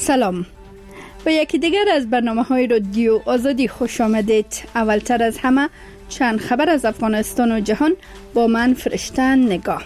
سلام، به یکی دیگر از برنامه‌های رادیو آزادی خوش آمدید. اولتر از همه چند خبر از افغانستان و جهان با من فرشته نگاه.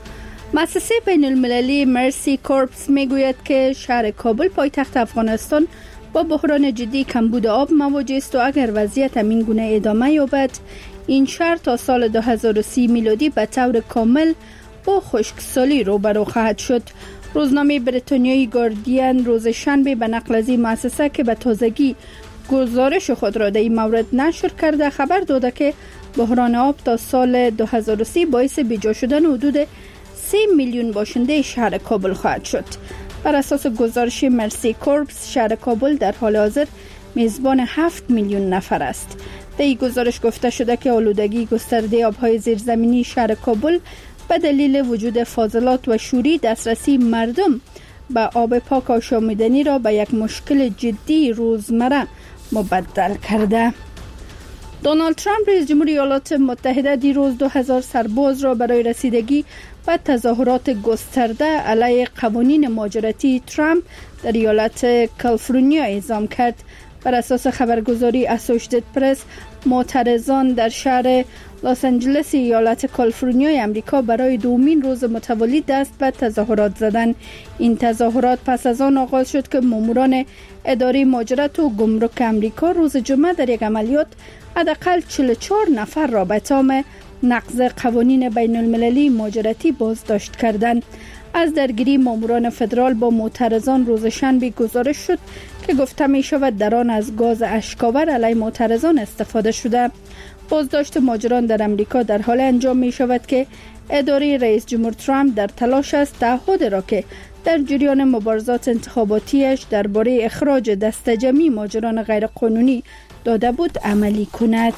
مؤسسه بین المللی مرسی کورپس میگوید که شهر کابل پایتخت افغانستان با بحران جدی کمبود آب مواجه است و اگر وضعیت همین گونه ادامه یابد این شهر تا سال 2030 میلادی به طور کامل با خشکسالی روبرو خواهد شد. روزنامه بریتانیایی گاردین روز شنبه به نقل از این مؤسسه که به تازگی گزارش خود را در این مورد نشر کرده خبر داده که بحران آب تا سال 2030 باعث بیجا شدن حدود 3 میلیون باشنده شهر کابل خواهد شد. بر اساس گزارش مرسی کورپس شهر کابل در حال حاضر میزبان 7 میلیون نفر است. در این گزارش گفته شده که آلودگی گسترده آبهای زیرزمینی شهر کابل به دلیل وجود فاضلات و شوری دسترسی مردم به آب پاک آشامیدنی را به یک مشکل جدی روزمره مبدل کرده. دونالد ترامپ رئیس جمهور ایالات متحده دیروز 2000 سرباز را برای رسیدگی به تظاهرات گسترده علیه قوانین مهاجرتی ترامپ در ایالت کالیفرنیا اعزام کرد. بر اساس خبرگزاری اسوشیتد پرس معترضان در شهر لس آنجلس ایالت کالیفرنیا امریکا برای دومین روز متوالی دست به تظاهرات زدند. این تظاهرات پس از آن آغاز شد که ماموران اداره مهاجرت و گمرک امریکا روز جمعه در یک عملیات حداقل 44 نفر را به اتهام نقض قوانین بین المللی مهاجرتی بازداشت کردند. از درگیری ماموران فدرال با معترضان روز شنبه گزارش شد که گفته می شود در آن از گاز اشک‌آور علیه معترضان استفاده شده. بازداشت مهاجران در امریکا در حال انجام می شود که اداره رئیس جمهور ترامپ در تلاش است تعهد را که در جریان مبارزات انتخاباتیش درباره اخراج دسته جمعی مهاجران غیرقانونی داده بود عملی کند.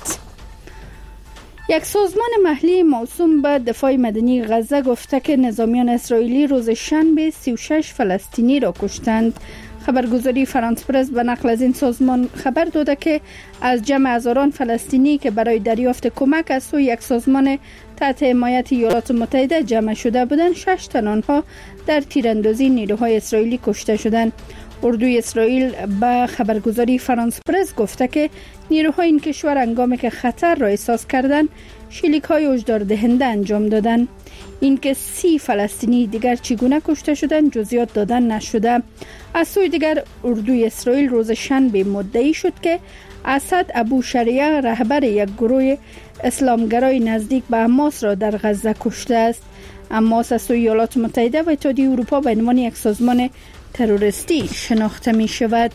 یک سازمان محلی موسوم به دفاع مدنی غزه گفته که نظامیان اسرائیلی روز شنبه 36 فلسطینی را کشتند. خبرگزاری فرانس پرس به نقل از این سازمان خبر داده که از جمع هزاران فلسطینی که برای دریافت کمک از سوی یک سازمان تحت حمایت ایالات متحده جمع شده بودند 6 تن آنها در تیراندازی نیروهای اسرائیلی کشته شدند. اردوی اسرائیل به خبرگزاری فرانس پرس گفته که نیروهای این کشور هنگامی که خطر را احساس کردند شلیک‌های هشدار دهنده انجام دادند. اینکه 30 فلسطینی دیگر چگونه کشته شدند جزئیات دادن نشده. از سوی دیگر اردوی اسرائیل روز شنبه مدعی شد که اسد ابو شریعه رهبر یک گروه اسلامگرای نزدیک به حماس را در غزه کشته است. حماس از سوی ایالات متحده و اتحادیه اروپا به عنوان یک سازمان تروریستی شناخته می شود.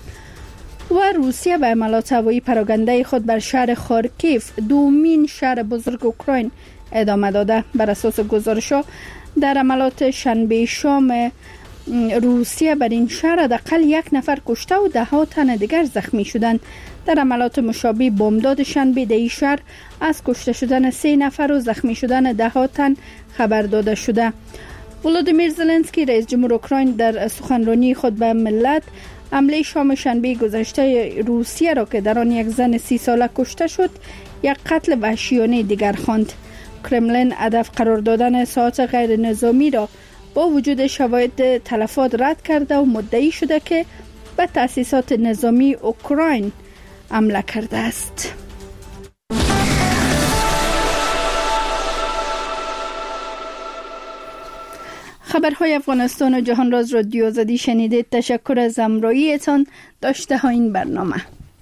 و روسیه به حملات هوایی پراکنده خود بر شهر خارکیف دومین شهر بزرگ اوکراین ادامه داده. بر اساس گزارش‌ها در حملات شنبه شام روسیه بر این شهر حداقل 1 نفر کشته و 10 تن دیگر زخمی شدند. در حملات مشابه بامداد شنبه در این شهر از کشته شدن 3 نفر و زخمی شدن 10 تن خبر داده شده. ولودیمیر زلنسکی رئیس جمهور اوکراین در سخنرانی خود به ملت حمله شام شنبه گذشته روسیه را که در آن یک زن 30 ساله کشته شد یک قتل وحشیانه دیگر خواند. کرملین هدف قرار دادن ساعات غیر نظامی را با وجود شواهد تلفات رد کرده و مدعی شده که به تأسیسات نظامی اوکراین حمله کرده است. خبرهای افغانستان و جهان را از رادیو آزادی شنیدید. تشکر از همراهیتان. داشته ها این برنامه.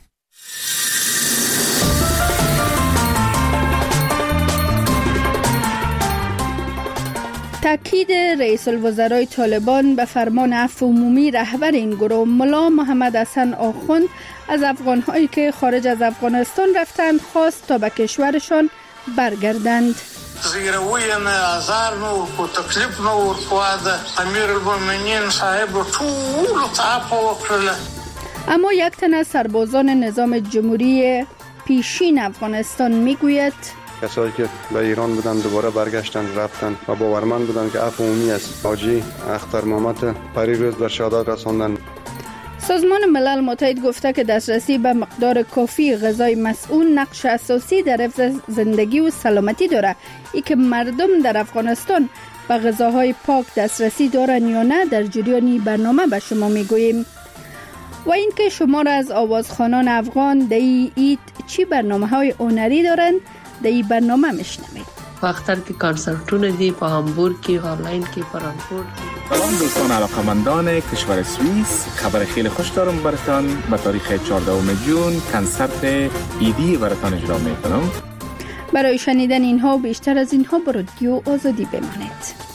تاکید رئیس الوزرای طالبان به فرمان عفو عمومی رهبر این گروه ملا محمد حسن آخوند از افغان‌هایی که خارج از افغانستان رفتند خواست تا به کشورشان برگردند. زیروی نه آزار نو کو تکلیف نو ورکواده امیر المؤمنین صاحب ټول تعاف وکړه. اما یک تن از سربازان نظام جمهوری پیشین افغانستان میگوید کسایی که به ایران بودن دوباره برگشتند رفتند و باورمند بودند که عفو عمومی است. حاجی اختر محمد پریروز به شهادت رساندند. سازمان ملل متحد گفته که دسترسی به مقدار کافی غذای مسئول نقش اساسی در حفظ زندگی و سلامتی داره. ای که مردم در افغانستان به غذاهای پاک دسترسی دارند یا نه در جریان برنامه به شما میگوییم. و اینکه شما را از آوازخوانان افغان در این عید چی برنامه‌های هنری دارند در این برنامه میشنوید. وقتی که کنسرتونه دی په هامبورگ کې، هالند کې، فرانکفورت. سلام دوستان علاقه‌مندان کشور سوئیس، خبر خیلی خوش دارم براتان. به تاریخ 14 جون کنسرت ایدی براتان اجرا میکنم. برای شنیدن اینها و بیشتر از اینها با رادیو آزادی بمانید.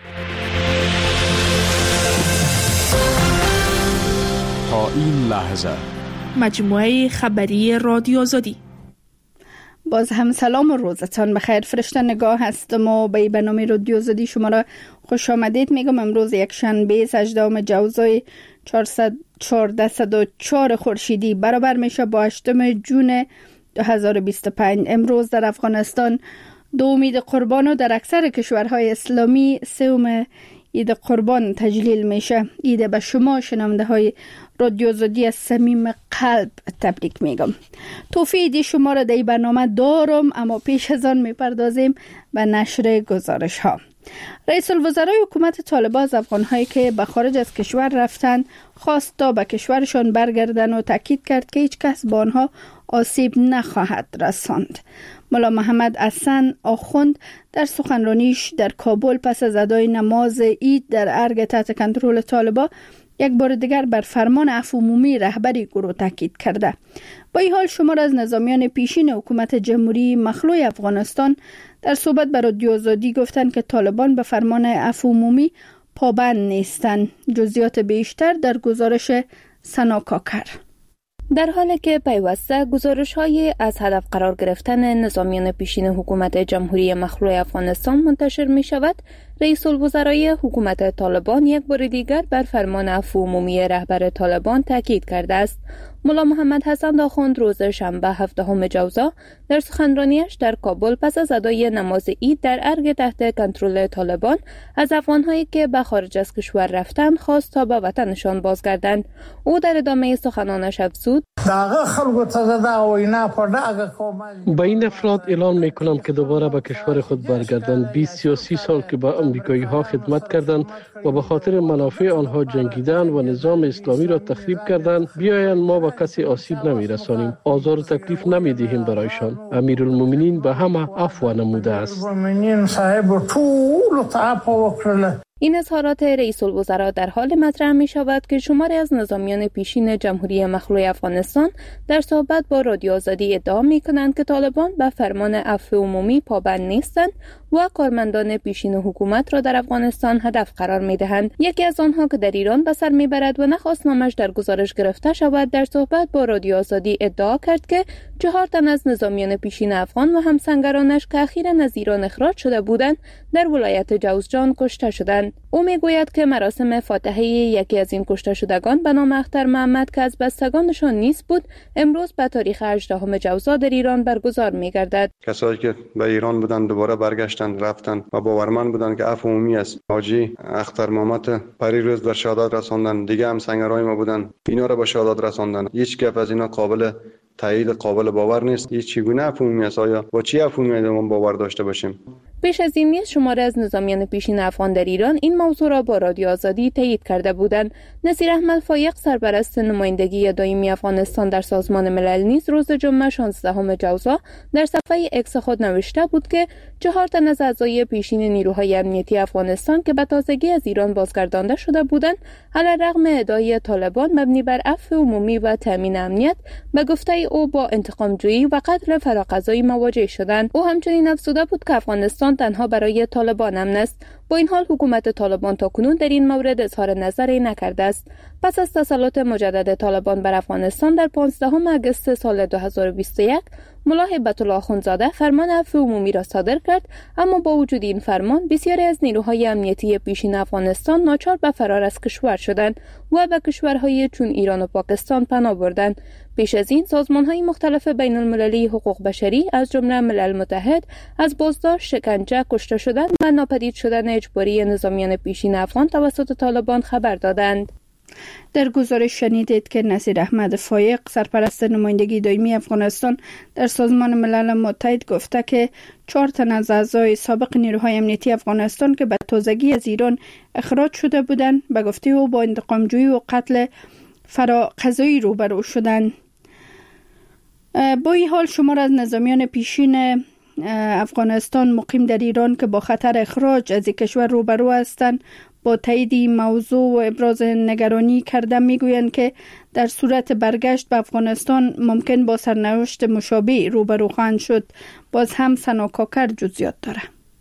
تا این لحظه مجموعه خبری رادیو آزادی. باز هم سلام و روزتان بخیر. فرشته نگاه هستم و به برنامه رادیو آزادی شما را خوش آمدید میگم. امروز یک شنبه 18 جوزای 1404 خورشیدی برابر میشه با 8 جون 2025. امروز در افغانستان 2 عید قربان و در اکثر کشورهای اسلامی 3 عید قربان تجلیل میشه. عید به شما شنونده های رادیو آزادی از صمیم قلب تبریک میگم. توفیق عیدی شما را در برنامه دارم، اما پیش از آن میپردازیم به نشر گزارش ها. رئیس الوزرای حکومت طالبان از افغان‌هایی که به خارج از کشور رفتن خواست تا به کشورشان برگردن و تاکید کرد که هیچ کس به آنها آسیب نخواهد رساند. ملا محمد حسن آخوند در سخنرانیش در کابل پس از ادای نماز عید در ارگ تحت کنترل طالبان یک بار دیگر بر فرمان عفو عمومی رهبری گروه تاکید کرده. با این حال شمار از نظامیان پیشین حکومت جمهوری مخلوع افغانستان در صحبت با رادیو آزادی گفتند که طالبان به فرمان عفو عمومی پابند نیستند. جزئیات بیشتر در گزارش سنا کاکر. در حالی که پیوسته گزارش‌های از هدف قرار گرفتن نظامیان پیشین حکومت جمهوری مخلوع افغانستان منتشر می‌شود، رئیس الوزرای حکومت طالبان یک بار دیگر بر فرمان عفو عمومی رهبر طالبان تاکید کرده است. ملا محمد حسن آخوند روز شنبه 17 جوزا در سخنرانیش در کابل پس از ادای نماز عید در ارگ تحت کنترل طالبان از افغان‌هایی که به خارج از کشور رفتند خواست تا به وطنشان بازگردند. او در ادامه سخنانش افزود: با این افراد اعلام میکنم که دوباره به کشور خود برگردند. 20 یا 30 سال که به امریکایی ها خدمت کردند و به خاطر منافع آنها جنگیدند و نظام اسلامی را تخریب کردند، بیایند ما به کسی آسیب نمیرسانیم، آزار و تکلیف نمیدهیم برایشان. امیرالمومنین به همه عفو نموده است. این اظهارات رئیس الوزراء در حال مطرح می شود که شماری از نظامیان پیشین جمهوری مخلوع افغانستان در صحبت با رادیو آزادی ادعا می کنند که طالبان به فرمان عفو عمومی پابند نیستند و کارمندان پیشین حکومت را در افغانستان هدف قرار می دهند. یکی از آنها که در ایران به سر می برد و نخواست نامش در گزارش گرفته شود، در صحبت با رادیو آزادی ادعا کرد که 4 تن از نظامیان پیشین افغان و همسنگرانش که اخیراً از ایران اخراج شده بودند در ولایت جوزجان کشته شدند. او میگوید که مراسم فاتحه یکی از این کشته شدگان به نام اختر محمد که از بستگانشان نیست بود، امروز به تاریخ 18 جوزا در ایران برگزار می‌گردد. کسایی که به ایران بودن دوباره برگشتن رفتن و باورمند بودن که عفو عمومی است. حاجی اختر محمد پریروز در شهادت رساندن، دیگه هم سنگرای ما بودن، اینا را به شهادت رساندن. هیچ گپ از اینا قابل تایید قابل باور نیست. این چگونه عفو عمومی است؟ آیا با چی عفو عمومی ما باور داشته باشیم؟ پیش از این نیز شماره از نظامیان پیشین افغان در ایران این موضوع را با رادیو آزادی تایید کرده بودند. نصیر احمد فایق سرپرست نمایندگی دائمی افغانستان در سازمان ملل نیز روز جمعه 16 جوزا در صفحه اکس خود نوشته بود که 4 تن از اعضای پیشین نیروهای امنیتی افغانستان که به تازگی از ایران بازگردانده شده بودند، علیرغم ادعای طالبان مبنی بر عفو عمومی و تامین امنیت به گفته او با انتقام‌جویی و قتل فراقضایی مواجه شدند. او همچنین افزوده بود که افغانستان تنها برای طالبان امن است. با این حال حکومت طالبان تاکنون در این مورد اظهار نظری نکرده است. پس از تسلط مجدد طالبان بر افغانستان در 15 آگوست سال 2021 ملا هیبت الله اخوندزاده فرمان عفو عمومی را صادر کرد، اما با وجود این فرمان بسیاری از نیروهای امنیتی پیشین افغانستان ناچار به فرار از کشور شدند و به کشورهای چون ایران و پاکستان پناه بردند. پیش از این سازمان‌های مختلف بین المللی حقوق بشری از جمله ملل متحد از بازداشت، شکنجه، کشته شدن و ناپدید شدن اجباری نظامیان پیشین افغان توسط طالبان خبر دادند. در گزارش شنیدید که نصیر احمد فایق سرپرست نمایندگی دائمی افغانستان در سازمان ملل متحد گفته که 4 تن از اعضای سابق نیروهای امنیتی افغانستان که به تازگی از ایران اخراج شده بودند به گفته او با انتقامجویی و قتل فراقضایی روبرو شدند. با این حال شمار از نظامیان پیشین افغانستان مقیم در ایران که با خطر اخراج از کشور روبرو هستند با تایید این موضوع و ابراز نگرانی کرده میگویند که در صورت برگشت به افغانستان ممکن با سرنوشت مشابه روبرو خواهند شد. باز هم سنا کاکر جزئیات داره.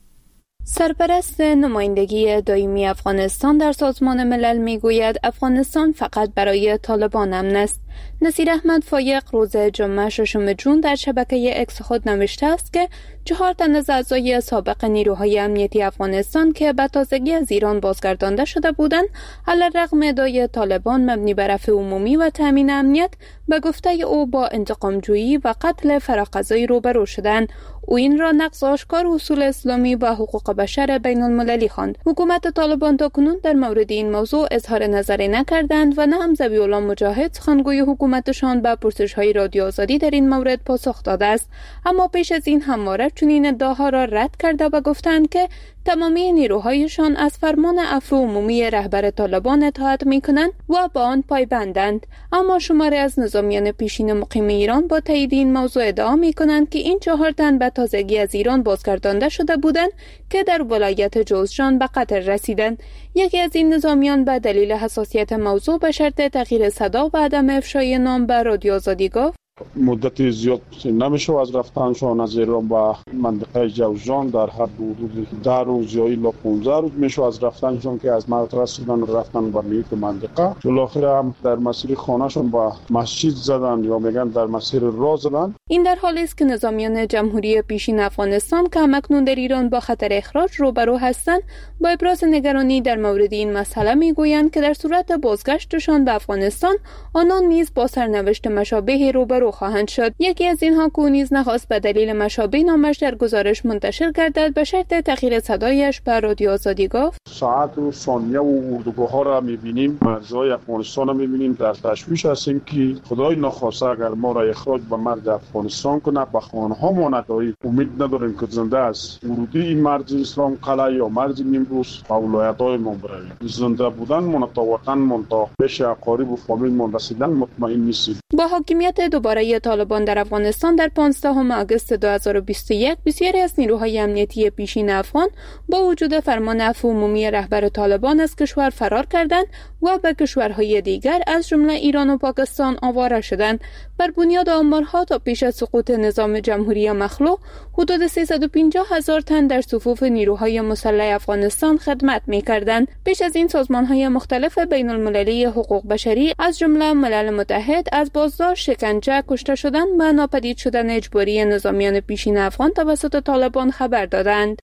سرپرست نمایندگی دائمی افغانستان در سازمان ملل میگوید افغانستان فقط برای طالبان امن است. نصیر احمد فایق روز جمعه 6 جون در شبکه اکس خود نوشته است که 4 تن از اعضای سابق نیروهای امنیتی افغانستان که به تازگی از ایران بازگردانده شده بودند علیرغم ادعای طالبان مبنی بر رفع عمومی و تامین امنیت به گفته او با انتقامجویی و قتل فراقضایی روبرو شدند. او این را نقض آشکار اصول اسلامی و حقوق بشر بین المللی خواند. حکومت طالبان تاکنون در مورد این موضوع اظهار نظری نکردند و نه هم ذبیح الله مجاهد سخنگوی حکومتشان به پرسش‌های رادیو آزادی در این مورد پاسخ داده است. اما پیش از این همواره چنین ادعاها را رد کرده و گفتند که تمامی نیروهایشان از فرمان عفو عمومی رهبر طالبان اطاعت می‌کنند و با آن پایبندند. اما شماری از نظامیان پیشین مقیم ایران با تایید این موضوع ادعا می‌کنند که این 4 تن به تازگی از ایران بازگردانده شده بودند که در ولایت جوزجان به قتل رسیدند. یکی از این نظامیان به دلیل حساسیت موضوع به شرط تغییر صدا و عدم افشای نام به رادیو آزادی گفت مدت زیاد نمیشه از رفتنشان از ایران به منطقه جوزجان در حد حدود 10 روز یا الی 15 روز میشه از رفتنشان که از مرد رسیدن و رفتن به نیک منطقه. بالاخره هم در مسیر خانهشان با مسجد زدن یا میگن در مسیر راه زدن. این در حالی است که نظامیان جمهوری پیشین افغانستان که همکنون در ایران با خطر اخراج روبرو هستند با ابراز نگرانی در مورد این مسئله میگویند که در صورت بازگشتشان به افغانستان آنان نیز با سرنوشت مشابه روبرو خواهند شد. یکی از اینها که نیز نخواست به دلیل مشابه نامش در گزارش منتشر گردد به شرط تغییر صدایش به رادیو آزادی گفت ساعت و ثانیه و اردوگاه‌ها را می‌بینیم، مرزهای افغانستان را می‌بینیم، در تشویش هستیم که خدای نخواسته اگر ما را اخراج به مرز افغانستان کنه به خانه‌ها ما نداریم. امید نداریم که زنده است ورودی این مرز اسلام قلعه یا مرز نیمروز به ولایت‌های ما برویم. زنده بودن من تا وطن من تا پیش اقارب و فامیل من رسیدن مطمئن نیستیم. با حاکمیت دوباره طالبان در افغانستان در 15 آگوست 2021 بسیاری از نیروهای امنیتی پیشین افغان با وجود فرمان عفو عمومی رهبر طالبان از کشور فرار کردند و به کشورهای دیگر از جمله ایران و پاکستان آواره شدند. بر بنیاد آمارها تا پیش از سقوط نظام جمهوری مخلوع حدود 350,000 تن در صفوف نیروهای مسلح افغانستان خدمت می‌کردند. پیش از این سازمان‌های مختلف بین المللی حقوق بشری از جمله ملل متحد از بازداشت، شکنجه، کشته شدن و ناپدید شدن اجباری نظامیان پیشین افغان توسط طالبان خبر دادند.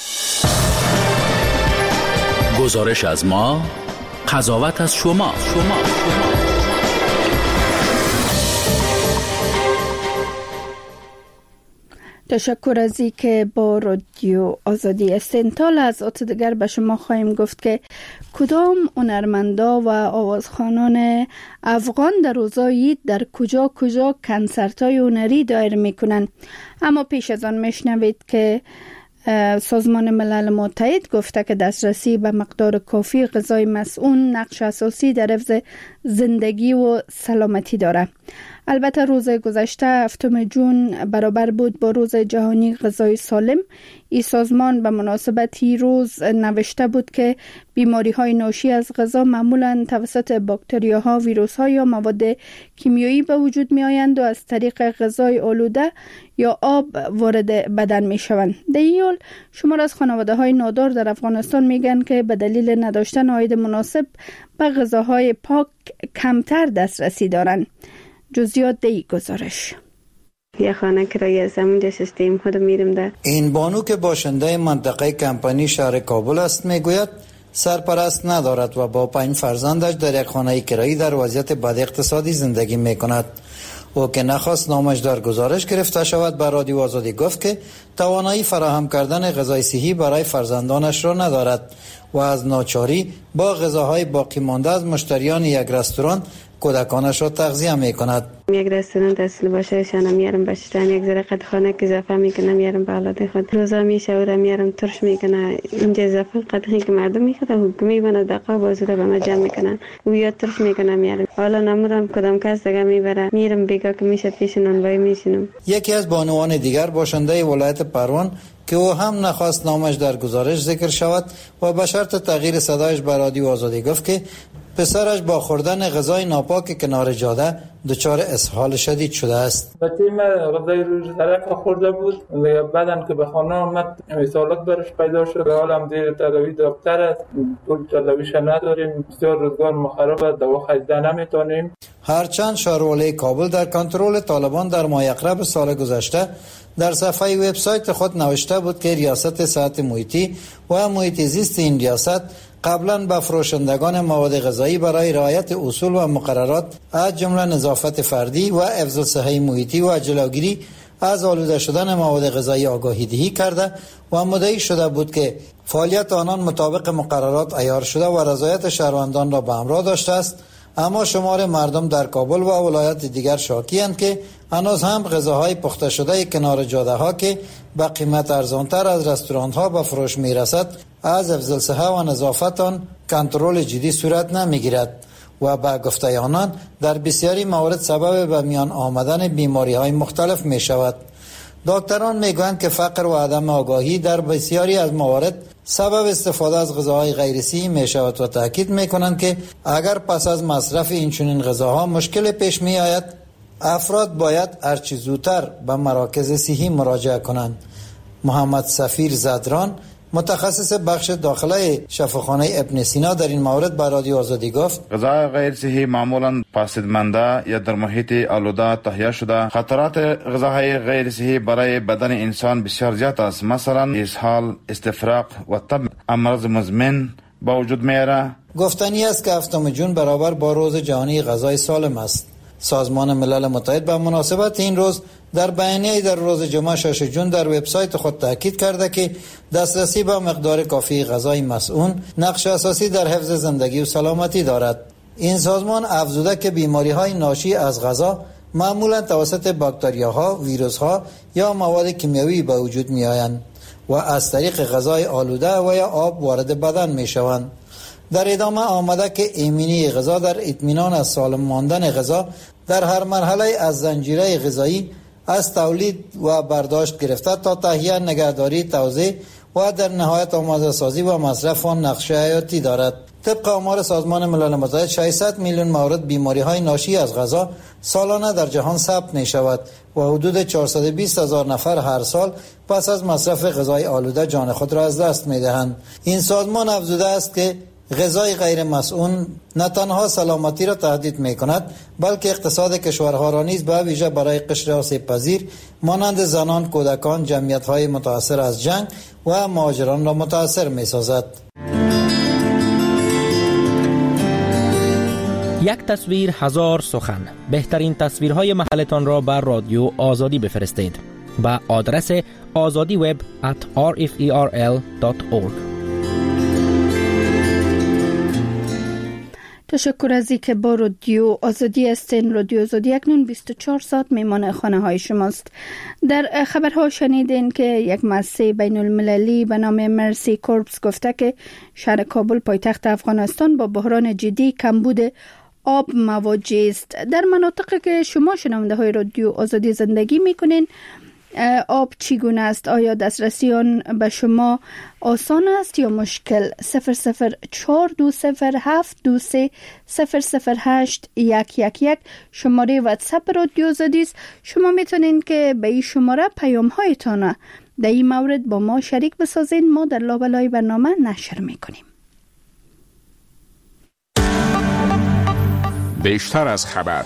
گزارش از ما، قضاوت از شما. تشکر از این که با رادیو آزادی هستین. تا لحظات دیگر به شما خواهیم گفت که کدام هنرمندا و آوازخوانان افغان در روزای عید در کجا کنسرت‌های هنری دایر میکنن. اما پیش از آن میشنوید که سازمان ملل متحد گفته که دسترسی به مقدار کافی غذای مسئول نقش اساسی در حفظ زندگی و سلامتی داره. البته روز گذشته 7 جون برابر بود با روز جهانی غذای سالم. این سازمان به مناسبت روز نوشته بود که بیماری‌های ناشی از غذا معمولاً توسط باکتریاها، ویروس‌ها یا مواد کیمیایی به وجود می‌آیند و از طریق غذای آلوده یا آب وارد بدن می‌شوند. در این حال شمار از خانواده‌های نادار در افغانستان میگن که به دلیل نداشتن عاید مناسب به غذاهای پاک کمتر دسترسی دارند. جزئیات دی گزارش. یه خانه کرایه زمین سیستم خود میرم ده. این بانو که باشنده منطقه کمپانی شهر کابل است میگوید سرپرست ندارد و با 5 فرزندش در یک خانه کرایی در وضعیت بد اقتصادی زندگی میکند. او که نخواست نامش در گزارش گرفته شود به رادیو آزادی گفت که توانایی فراهم کردن غذای صحی برای فرزندانش را ندارد. و از ناچاری با غذاهای باقی مانده از مشتریان یک رستوران کودکانش را تغذیه می‌کند. یک رستوران اصل باشه شانم میارم باشتن یک ذره قد خانه که اضافه میکنه میارم به اولاد خود روزا میشه و میارم ترش میکنه اینجا اضافه قد که مردم میخواد حکمی بنا دقیقه بازوره به ما جمع میکنن و یا ترش میکنه میارم حالا نمودم کدام کس دیگه میبره میرم بیگا که میشه پیش نانوایی میشینم. یکی از بانوان دیگر باشنده ولایت پروان که او هم نخواست نامش در گزارش ذکر شود و به شرط تغییر صدایش به رادیو آزادی گفت که پسرش با خوردن غذای ناپاک کنار جاده دچار اسهال شدید شده است. بچه من غذای روز درک خورده بود بعدن که به خانه آمد اسهالات برش پیدا شد. حالم زیر تداوی دکتر است، طول تداویش نداریم، بسیار روزگار مخرب است، دوا خریده نمیتونیم. هرچند شهروالی کابل در کنترل طالبان در ماه اقرب سال گذشته در صفحه وبسایت خود نوشته بود که ریاست صحت محیطی و محیط زیست این ریاست قبلا به فروشندگان مواد غذایی برای رعایت اصول و مقررات از جمله نظافت فردی و حفظ صحه محیطی و جلوگیری از آلوده شدن مواد غذایی آگاهی دهی کرده و مدعی شده بود که فعالیت آنان مطابق مقررات عیار شده و رضایت شهروندان را به همراه داشته است. اما شمار مردم در کابل و ولایات دیگر شاکی‌اند که هنوز هم غذاهای پخته شده کنار جاده‌ها که با قیمت ارزانتر از رستوران‌ها به فروش می‌رسد از حفظ الصحه و نظافت آن کنترل جدی صورت نمی‌گیرد و با گفته آنان در بسیاری موارد سبب به میان آمدن بیماری‌های مختلف می‌شود. دکتران میگویند که فقر و عدم آگاهی در بسیاری از موارد سبب استفاده از غذاهای غیر صحی می شود و تاکید میکنند که اگر پس از مصرف این چنین غذاها مشکل پیش می آید افراد باید هرچه زودتر به مراکز صحی مراجعه کنند. محمد سفیر زدران متخصص بخش داخله شفاخانه ابن سینا در این مورد به رادیو آزادی گفت غذای غیر صحی معمولا فاسدمانده یا در محیط آلوده تهیه شده. خطرات غذاهای غیر صحی برای بدن انسان بسیار زیاد است، مثلا اسهال، استفراغ و تب امراض مزمن با وجود میاره. گفتنی است که 7 جون برابر با روز جهانی غذای سالم است. سازمان ملل متحد به مناسبت این روز در بیانیه‌ای در روز جمعه 6 جون در وبسایت خود تاکید کرده که دسترسی به مقدار کافی غذای مسئول نقش اساسی در حفظ زندگی و سلامتی دارد. این سازمان افزوده که بیماری‌های ناشی از غذا معمولا توسط باکتریاها، ویروس‌ها یا مواد کیمیایی به وجود می‌آیند و از طریق غذای آلوده و یا آب وارد بدن می‌شوند. در ادامه آمده که ایمنی غذا در اطمینان از سالم ماندن غذا در هر مرحله از زنجیره غذایی از تولید و برداشت گرفته تا تهیه، نگهداری، توزیع و در نهایت آماده سازی و مصرف آن نقش حیاتی دارد. طبق آمار سازمان ملل متحد 600 میلیون مورد بیماری‌های ناشی از غذا سالانه در جهان ثبت می‌شود و حدود 420,000 نفر هر سال پس از مصرف غذای آلوده جان خود را از دست می‌دهند. این سازمان افزوده است که غذای غیر مسئول نه تنها سلامتی را تهدید می‌کند بلکه اقتصاد کشورها را نیز به ویژه برای قشر آسیب‌پذیر مانند زنان، کودکان، جمعیت‌های متاثر از جنگ و مهاجران را متاثر می‌سازد. یک تصویر هزار سخن. بهترین تصویرهای محلتان را بر رادیو آزادی بفرستید به آدرس azadiweb@rferl.org. تشکر از اینکه با رادیو آزادی هستین. رادیو آزادی اکنون 24 ساعت میمان خانه های شماست. در خبرها شنیدین که یک مؤسسه بین المللی به نام مرسی کورپس گفته که شهر کابل پایتخت افغانستان با بحران جدی کمبود آب مواجه است. در مناطقی که شما شنونده های رادیو آزادی زندگی میکنین آب چگونه است؟ آیا دسترسی آن به شما آسان است یا مشکل؟ 0042723008111 شماره واتساپ رادیو آزادی است. شما میتونین که به این شماره پیام هایتان در این مورد با ما شریک بسازین. ما در لابلای برنامه نشر میکنیم. بیشتر از خبر.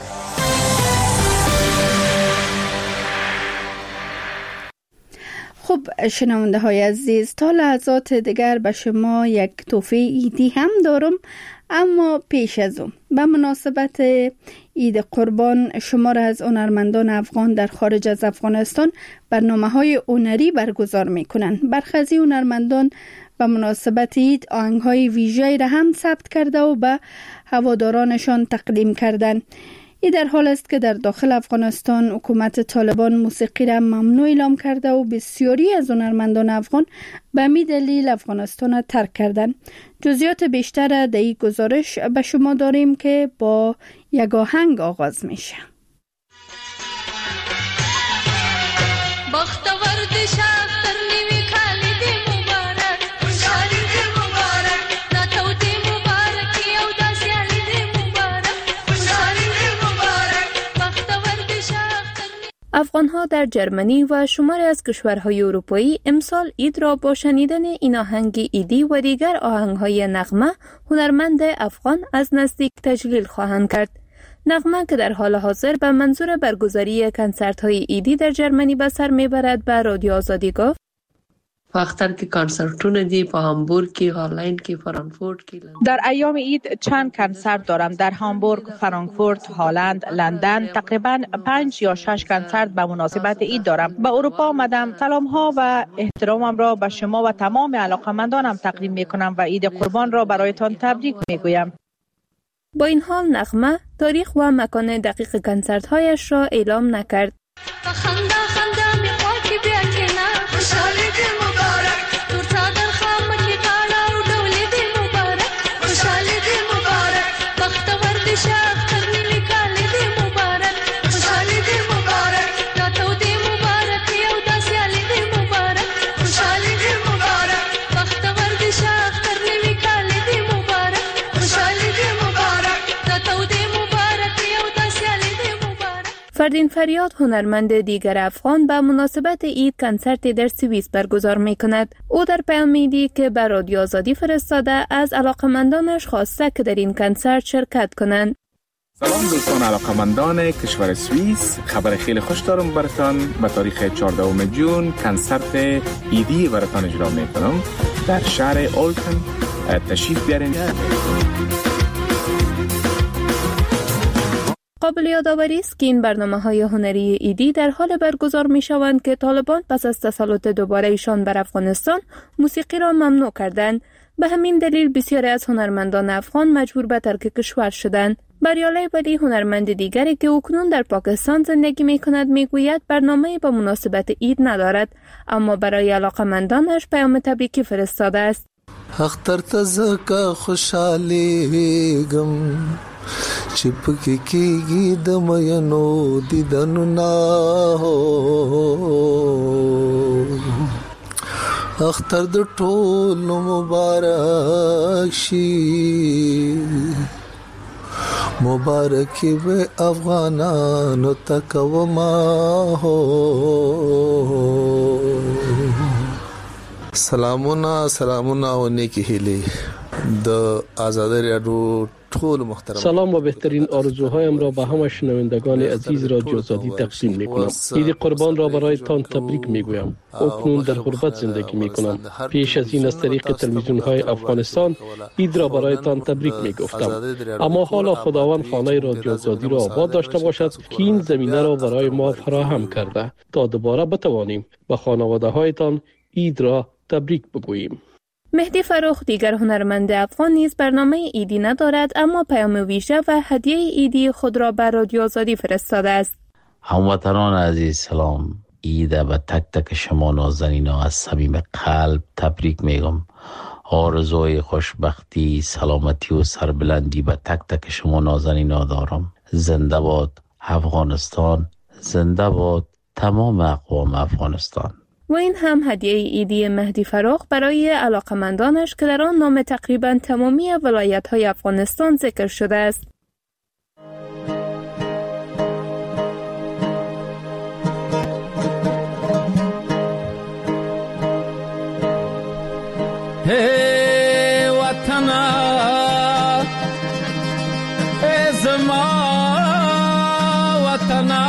خب شنونده های عزیز، تا لحظات دیگر به شما یک تحفه عیدی هم دارم، اما پیش از اون به مناسبت عید قربان شمار از هنرمندان افغان در خارج از افغانستان برنامه‌های هنری برگزار می‌کنند. برخی از هنرمندان به مناسبت عید آهنگ‌های ویژه‌ای را هم ثبت کرده و به هوادارانشان تقدیم کردند. این در حال است که در داخل افغانستان حکومت طالبان موسیقی را ممنوع اعلام کرده و بسیاری از هنرمندان افغان به همین دلیل افغانستان را ترک کردند. جزئیات بیشتر در این گزارش به شما داریم که با یک آهنگ آغاز میشه. افغان‌ها در جرمنی و شماری از کشورهای اروپایی امسال عید را با شنیدن این آهنگ عیدی و دیگر آهنگ‌های نغمه هنرمند افغان از نزدیک تجلیل خواهند کرد. نغمه که در حال حاضر به منظور برگزاری کنسرت‌های عیدی در جرمنی به سر می‌برد به رادیو آزادی گفت: وقتی که کنسرتونه دی په هامبورگ کی، هالند کی، فرانکفورت کی. در ایام عید چند کنسرت دارم در هامبورگ، فرانکفورت، هالند، لندن. تقریبا 5 یا 6 کنسرت به مناسبت عید دارم. به اروپا آمدم. سلام ها و احترامم را به شما و تمام علاقه‌مندانم تقدیم می‌کنم و عید قربان را برایتان تبریک می‌گویم. با این حال نغمه تاریخ و مکان دقیق کنسرت‌هایش را اعلام نکرد. فردین فریاد هنرمند دیگر افغان به مناسبت عید کنسرتی در سوئیس برگزار می کند. او در پیام عیدی که به رادیو آزادی فرستاده از علاقمندانش خواسته که در این کنسرت شرکت کنند. سلام دوستان علاقمندان کشور سوئیس، خبر خیلی خوش دارم براتان. به تاریخ 14 جون کنسرت عیدی براتان اجرا می کنم در شهر اولتن. تشریف بیارین. قابل یادآوری است که این برنامه‌های هنری عیدی در حال برگزار می‌شوند که طالبان پس از تسلط دوباره ایشان بر افغانستان موسیقی را ممنوع کردند. به همین دلیل بسیاری از هنرمندان افغان مجبور به ترک کشور شدند. بریالی ولی هنرمند دیگری که اکنون در پاکستان زندگی می‌کند می‌گوید برنامه‌ای به مناسبت عید ندارد، اما برای علاقه‌مندانش پیام تبریکی فرستاده است. اختر تزکا خوشحالیږم چې پکې کېږي د مینو دیدنونه اختر د ټولو مبارک شي مبارکي به افغانانو ته کومه سلامونه او نیکی هیلې د آزادی رادیو ټول محترم. سلام و بهترین آرزوهایم را به همه شنوندگان عزیز رادیو آزادی تقدیم می‌کنم. عید قربان را برایتان تبریک می‌گویم. اکنون در غربت زندگی می‌کنم. پیش از این از طریق تلویزیون‌های افغانستان عید را برایتان تبریک می‌گفتم. اما حالا خداوند خانه رادیو آزادی را آباد داشته باشد که این زمینه را برای ما فراهم کرده تا دوباره بتوانیم به خانواده‌هایتان عید را تبریک بگوییم. مهدی فروخ دیگر هنرمند افغان نیز برنامه عیدی ندارد، اما پیام ویژه و هدیه عیدی خود را بر رادیو آزادی فرستاده است. هموطنان عزیز سلام. عید به تک تک شما نازنینان از صمیم قلب تبریک میگم. آرزوی خوشبختی، سلامتی و سربلندی به تک تک شما نازنینان دارم. زنده باد افغانستان، زنده باد تمام اقوام افغانستان. و این هم هدیه عیدی مهدی فروخ برای علاقمندانش که در آن نام تقریبا تمامی ولایت‌های افغانستان ذکر شده است. Hey watana ای زما watana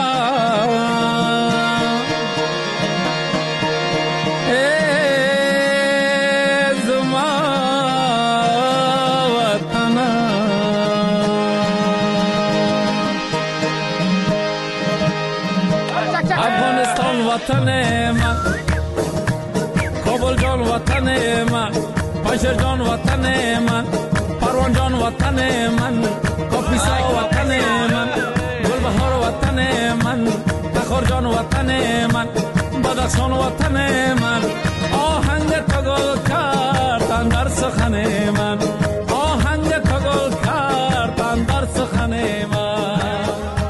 وطن من کابل جان وطن من بشر جان وطن من، پروان جان وطن من، کاپیسا وطن من، گلبهار وطن من، تخار جان وطن من، بدخشان وطن من. آهنگ تو گل کرد در سخن من، آهنگ تو گل کرد در سخن من.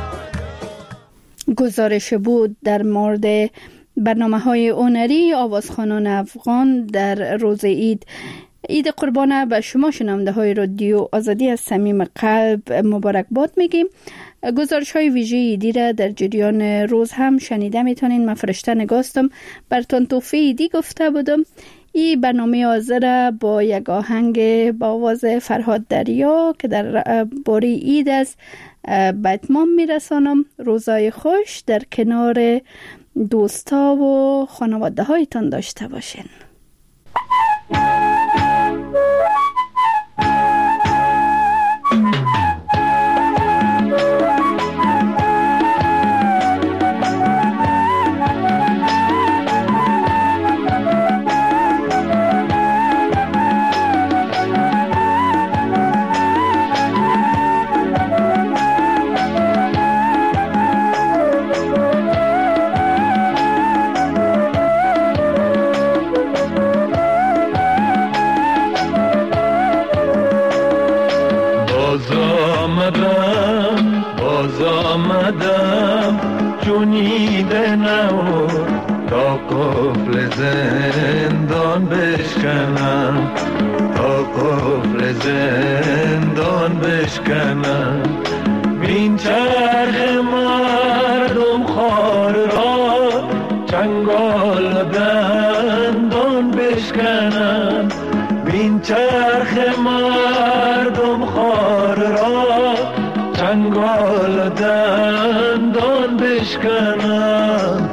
گزارش بود در مورد برنامه‌های هنری آوازخوانان افغان در روز عید قربانه. به شما شنونده های رادیو آزادی از صمیم قلب مبارکباد میگیم. گزارش های ویژه ایدی را در جریان روز هم شنیده میتونین. من فرشته نگاستم براتون توفیق ایدی گفته بودم. این برنامه حاضر با یک آهنگ با آواز فرهاد دریا که در باری عید است به اتمام میرسانم. روزای خوش در کنار دوستا و خانواده هایتان داشته باشین. باز آمدم جونیده نو تا قفل زندان بشکنم، تا قفل زندان بشکنم. بین چرخ مردم خار را چنگال دندان بشکنم، بین چرخ مردم خار را چنگال دندان بشکنم.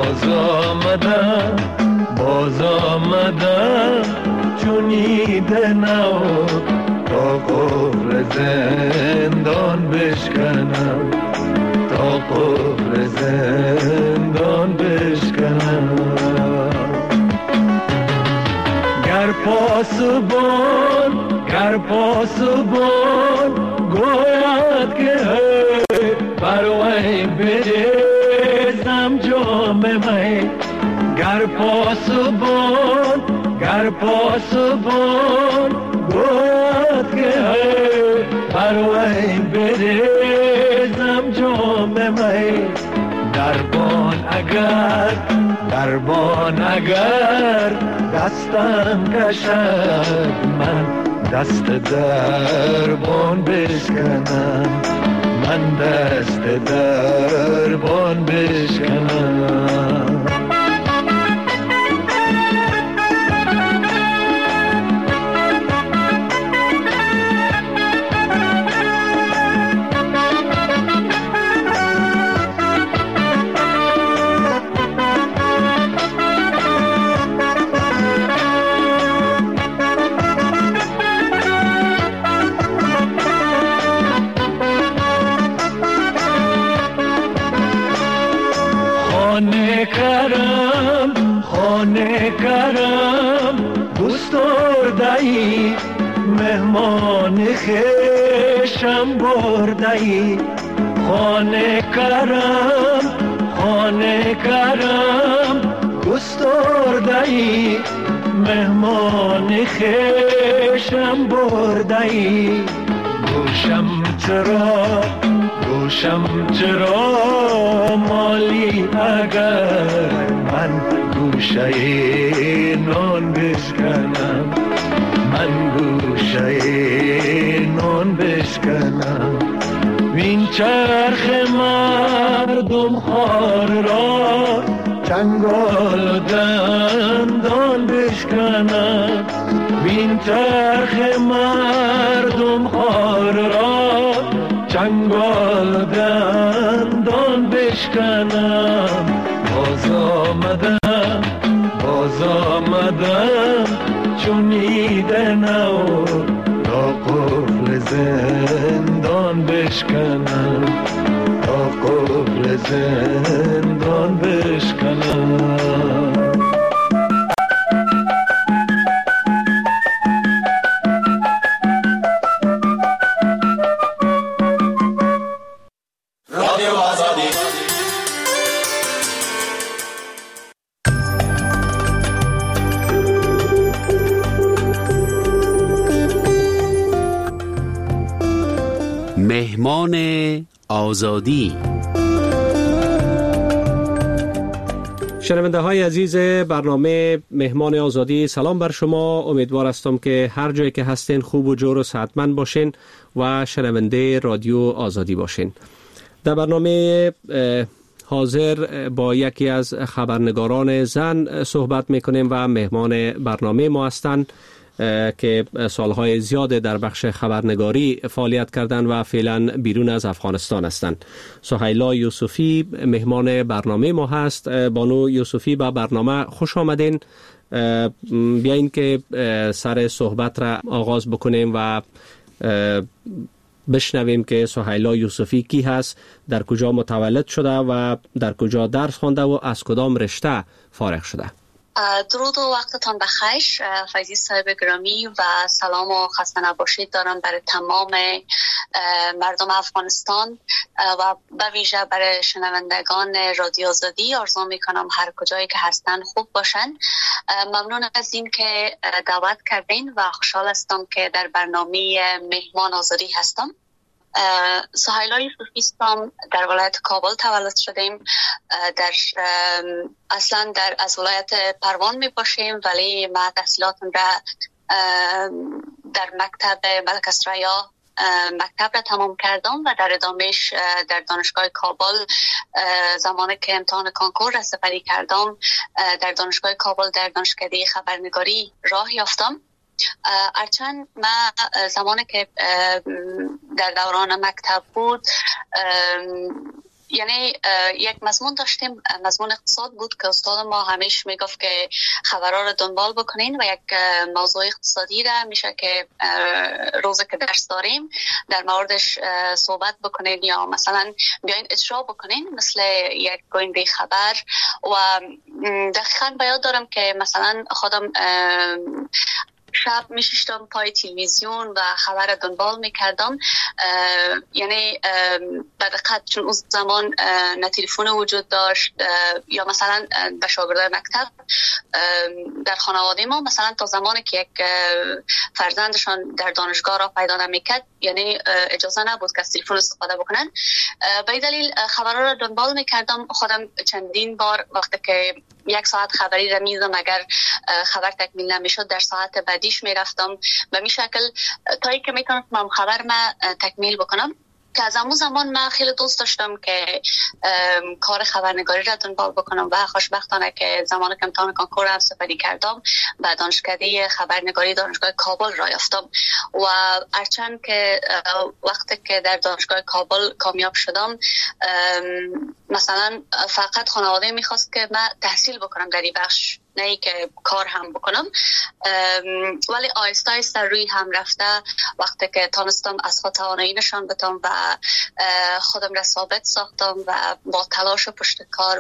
باز آمدم چونیده نو تا قفل زندان بشکنم، تا قفل زندان بشکنم. گر پاسبان گوید که بروی بریزم جام می، گر پاسبان گوید که بروی بریزم جام می. دربان اگر دستم کشد من دست دربان بشکنم، من دست دربان بشکنم. خانه کرم دوست درده‌ای، مهمان خویشم برده‌ای. خانه کرم دوست درده‌ای، مهمان خویشم برده‌ای. گوشم چرا مالی اگر من گوشه نان بشکنم، من گوشه نان بشکنم. وین چرخ مردم خار را چنگال و دندان بشکنم، وین چرخ مردم خار را چنگال و دندان بشکنم. باز آمدم چونیده نو تا قفل زندان بشکنم، تا قفل زندان بشکنم. مهمان آزادی. شنونده های عزیز برنامه مهمان آزادی، سلام بر شما. امیدوار هستم که هر جایی که هستین خوب و جور و صحتمند باشین و شنونده رادیو آزادی باشین. در برنامه حاضر با یکی از خبرنگاران زن صحبت میکنیم و مهمان برنامه ما هستند که سالهای زیاد در بخش خبرنگاری فعالیت کردن و فعلا بیرون از افغانستان هستند. سهیلا یوسفی مهمان برنامه ما هست. بانو یوسفی به برنامه خوش آمدین. بیاین که سر صحبت را آغاز بکنیم و بشنویم که سهیلا یوسفی کی هست، در کجا متولد شده و در کجا درس خوانده و از کدام رشته فارغ شده. درود و وقتتان بخیر فیضی صاحب گرامی و سلام و خسته نباشید دارم برای تمام مردم افغانستان و به ویژه برای شنوندگان رادیو آزادی. آرزو میکنم هر کجایی که هستن خوب باشن. ممنون از این که دعوت کردین و خوشحال هستم که در برنامه مهمان آزادی هستم. سهیلا یوسفی هستم، در ولایت کابل تولد شدیم. اصلا از ولایت پروان می باشیم، ولی ما تحصیلاتم را در مکتب ملک اسریا مکتب را تمام کردم و در ادامهش در دانشگاه کابل زمانی که امتحان کنکور را سپری کردم در دانشگاه کابل در دانشکده خبرنگاری راه یافتم. هرچند ما زمانی که در دوران مکتب بود یعنی یک مضمون داشتیم، مضمون اقتصاد بود که استاد ما همیشه میگفت که خبرها رو دنبال بکنین و یک موضوع اقتصادی را میشه که روزی که درس داریم در موردش صحبت بکنین یا مثلا بیاین اجرا بکنین مثل یک گوینده خبر. و دقیقاً به یاد دارم که مثلا خودم شب میشیشتم پای تلویزیون و خبر دنبال میکردم. یعنی به دقت چون اون زمان نه تلفن وجود داشت یا مثلا به شاگردای مکتب در خانواده ما مثلا تا زمانی که یک فرزندشان در دانشگاه را پیدا نمیکرد یعنی اجازه نبود که از تلفن استفاده بکنن. به این دلیل خبرها را دنبال میکردم. خودم چندین بار وقتی که یک ساعت خبری را میدم اگر خبر تکمیل نمیشد در ساعت بعدیش میرفتم به می شکل تایی که میتونم خبر ما تکمیل بکنم. که از همون زمان من خیلی دوست داشتم که کار خبرنگاری را دنبال بکنم و خوشبختانه که زمان که امتحان کنکور هم سپری کردم به دانشکده خبرنگاری دانشگاه کابل را یافتم. و هرچند که وقتی که در دانشگاه کابل کامیاب شدم مثلا فقط خانواده میخواست که من تحصیل بکنم در این بخش، نه ای که کار هم بکنم، ولی آیسته آیسته روی هم رفته وقتی که تانستم از خود توانایی نشان بدم و خودم را ثابت ساختم و با تلاش و پشت کار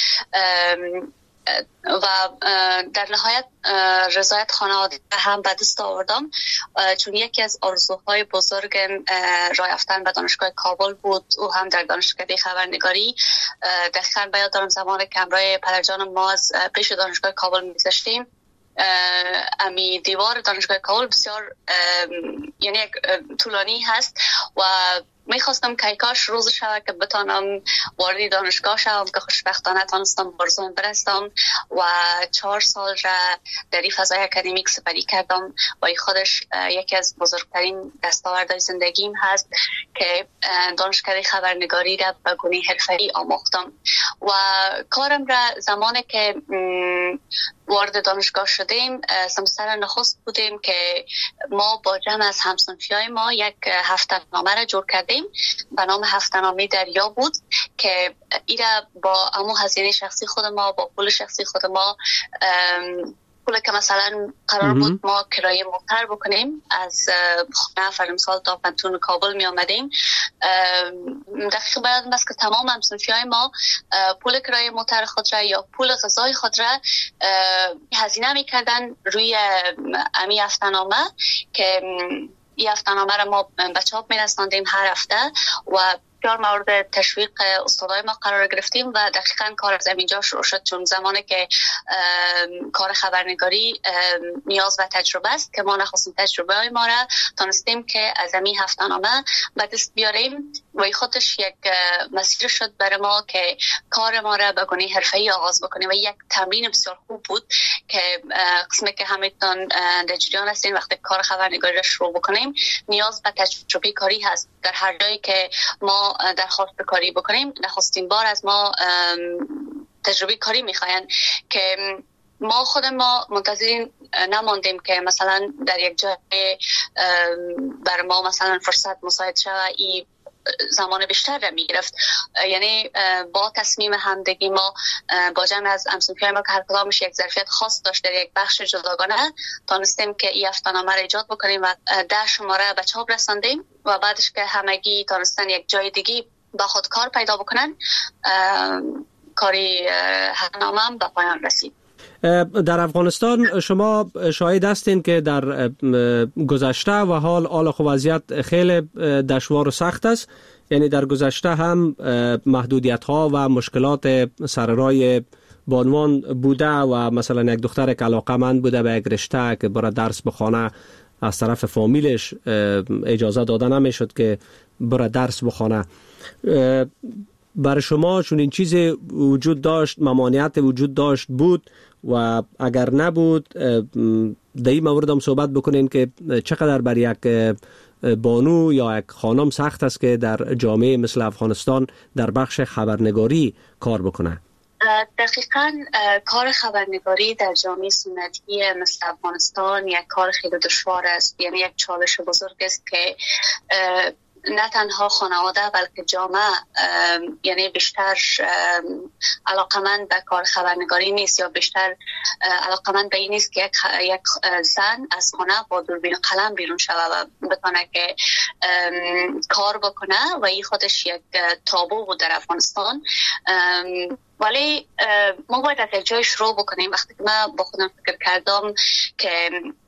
و در نهایت رضایت خانواده هم به دست آوردم. چون یکی از آرزوهای بزرگم راه یافتن به دانشگاه کابل بود، او هم در دانشکده خبرنگاری. دقیقاً به یاد دارم زمانی که همراه پدرجانم ما از پیش دانشگاه کابل می‌گذشتیم، امی دیوار دانشگاه کابل بسیار یعنی یک طولانی هست و میخواستم که کاش روز شود که بتانم وارد دانشگاه شوم که خوشبختانه تانستم برزوم برستم و 4 سال را در این فضای اکادمیک سپری کردم و این خودش یکی از بزرگترین دستاوردهای زندگیم هست که دانشکده خبرنگاری را به گونه حرفه‌ای آموختم. و کارم را زمانی که وارد دانشگاه شدیم سمستر نخست بودیم که ما با جمع از همصنفیای ما یک هفته‌نامه را جور کردیم به نام هفته‌نامه دریا بود که ایرا با همون هزینه شخصی خود ما با پول شخصی خود ما پول که مثلا قرار بود ما کرایه موتر بکنیم از خونه فرمسال تا پنتون کابل می آمدیم. دقیق باید است که تمام همصنفی‌های ما پول کرایه موتر خود را یا پول غذای خود را هزینه می کردن روی امی هفته‌نامه که این هفته‌نامه را ما به چاپ می رساندیم هر هفته و بسیار مورد تشویق استادای ما قرار گرفتیم و دقیقاً کار از اینجا شروع شد، چون زمانی که کار خبرنگاری نیاز و تجربه است که ما نخواستیم تجربه های ما را تانستیم که از این هفته‌نامه به دست بیاریم و این خودش یک مسیر شد برای ما که کار ما را به گونه حرفه‌ای آغاز بکنیم و یک تمرین بسیار خوب بود که قسمی که همتون در جریان هستین وقتی کار خبرنگاری را شروع بکنیم نیاز به تجربه کاری هست. در هر جایی که ما درخواست کاری بکنیم نخستین بار از ما تجربه کاری میخواین که ما خود ما منتظرین نماندیم که مثلا در یک جای بر ما مثلا فرصت مساعد شود این زمان بیشتر را میگرفت. یعنی با تصمیم همدگی ما با جمع از همسایه‌های ما که هر کدامش یک ظرفیت خاص داشت در یک بخش جداگانه تانستیم که این هفته‌نامه را ایجاد بکنیم و 10 شماره به چاپ رساندیم و بعدش که همگی تانستن یک جای دیگه با خود کار پیدا بکنن کاری هفته‌نامه هم به پایان رسید. در افغانستان شما شاهد هستین که در گذشته و حال وضعیت خیلی دشوار و سخت است. یعنی در گذشته هم محدودیت ها و مشکلات سر راه بانوان بوده و مثلا یک دختر که علاقه‌مند بوده به یک رشته که برای درس بخونه از طرف فامیلش اجازه داده نمیشد که برای درس بخونه. برای شما چون این چیزی وجود داشت، ممانعت وجود داشت بود و اگر نبود در این مورد هم صحبت بکنین که چقدر بر یک بانو یا یک خانم سخت است که در جامعه مثل افغانستان در بخش خبرنگاری کار بکنه؟ دقیقاً کار خبرنگاری در جامعه سنتی مثل افغانستان یک کار خیلی دشوار است. یعنی یک چالش بزرگ است که نه تنها خانواده بلکه جامعه یعنی بیشتر علاقمند به کار خبرنگاری نیست یا بیشتر علاقمند به این نیست که یک زن از خانه با دوربین قلم بیرون شود و بتونه که کار بکنه و این خودش یک تابو بود در افغانستان. ولی ما باید از یک جای شروع بکنیم. وقتی که من با خودم فکر کردم که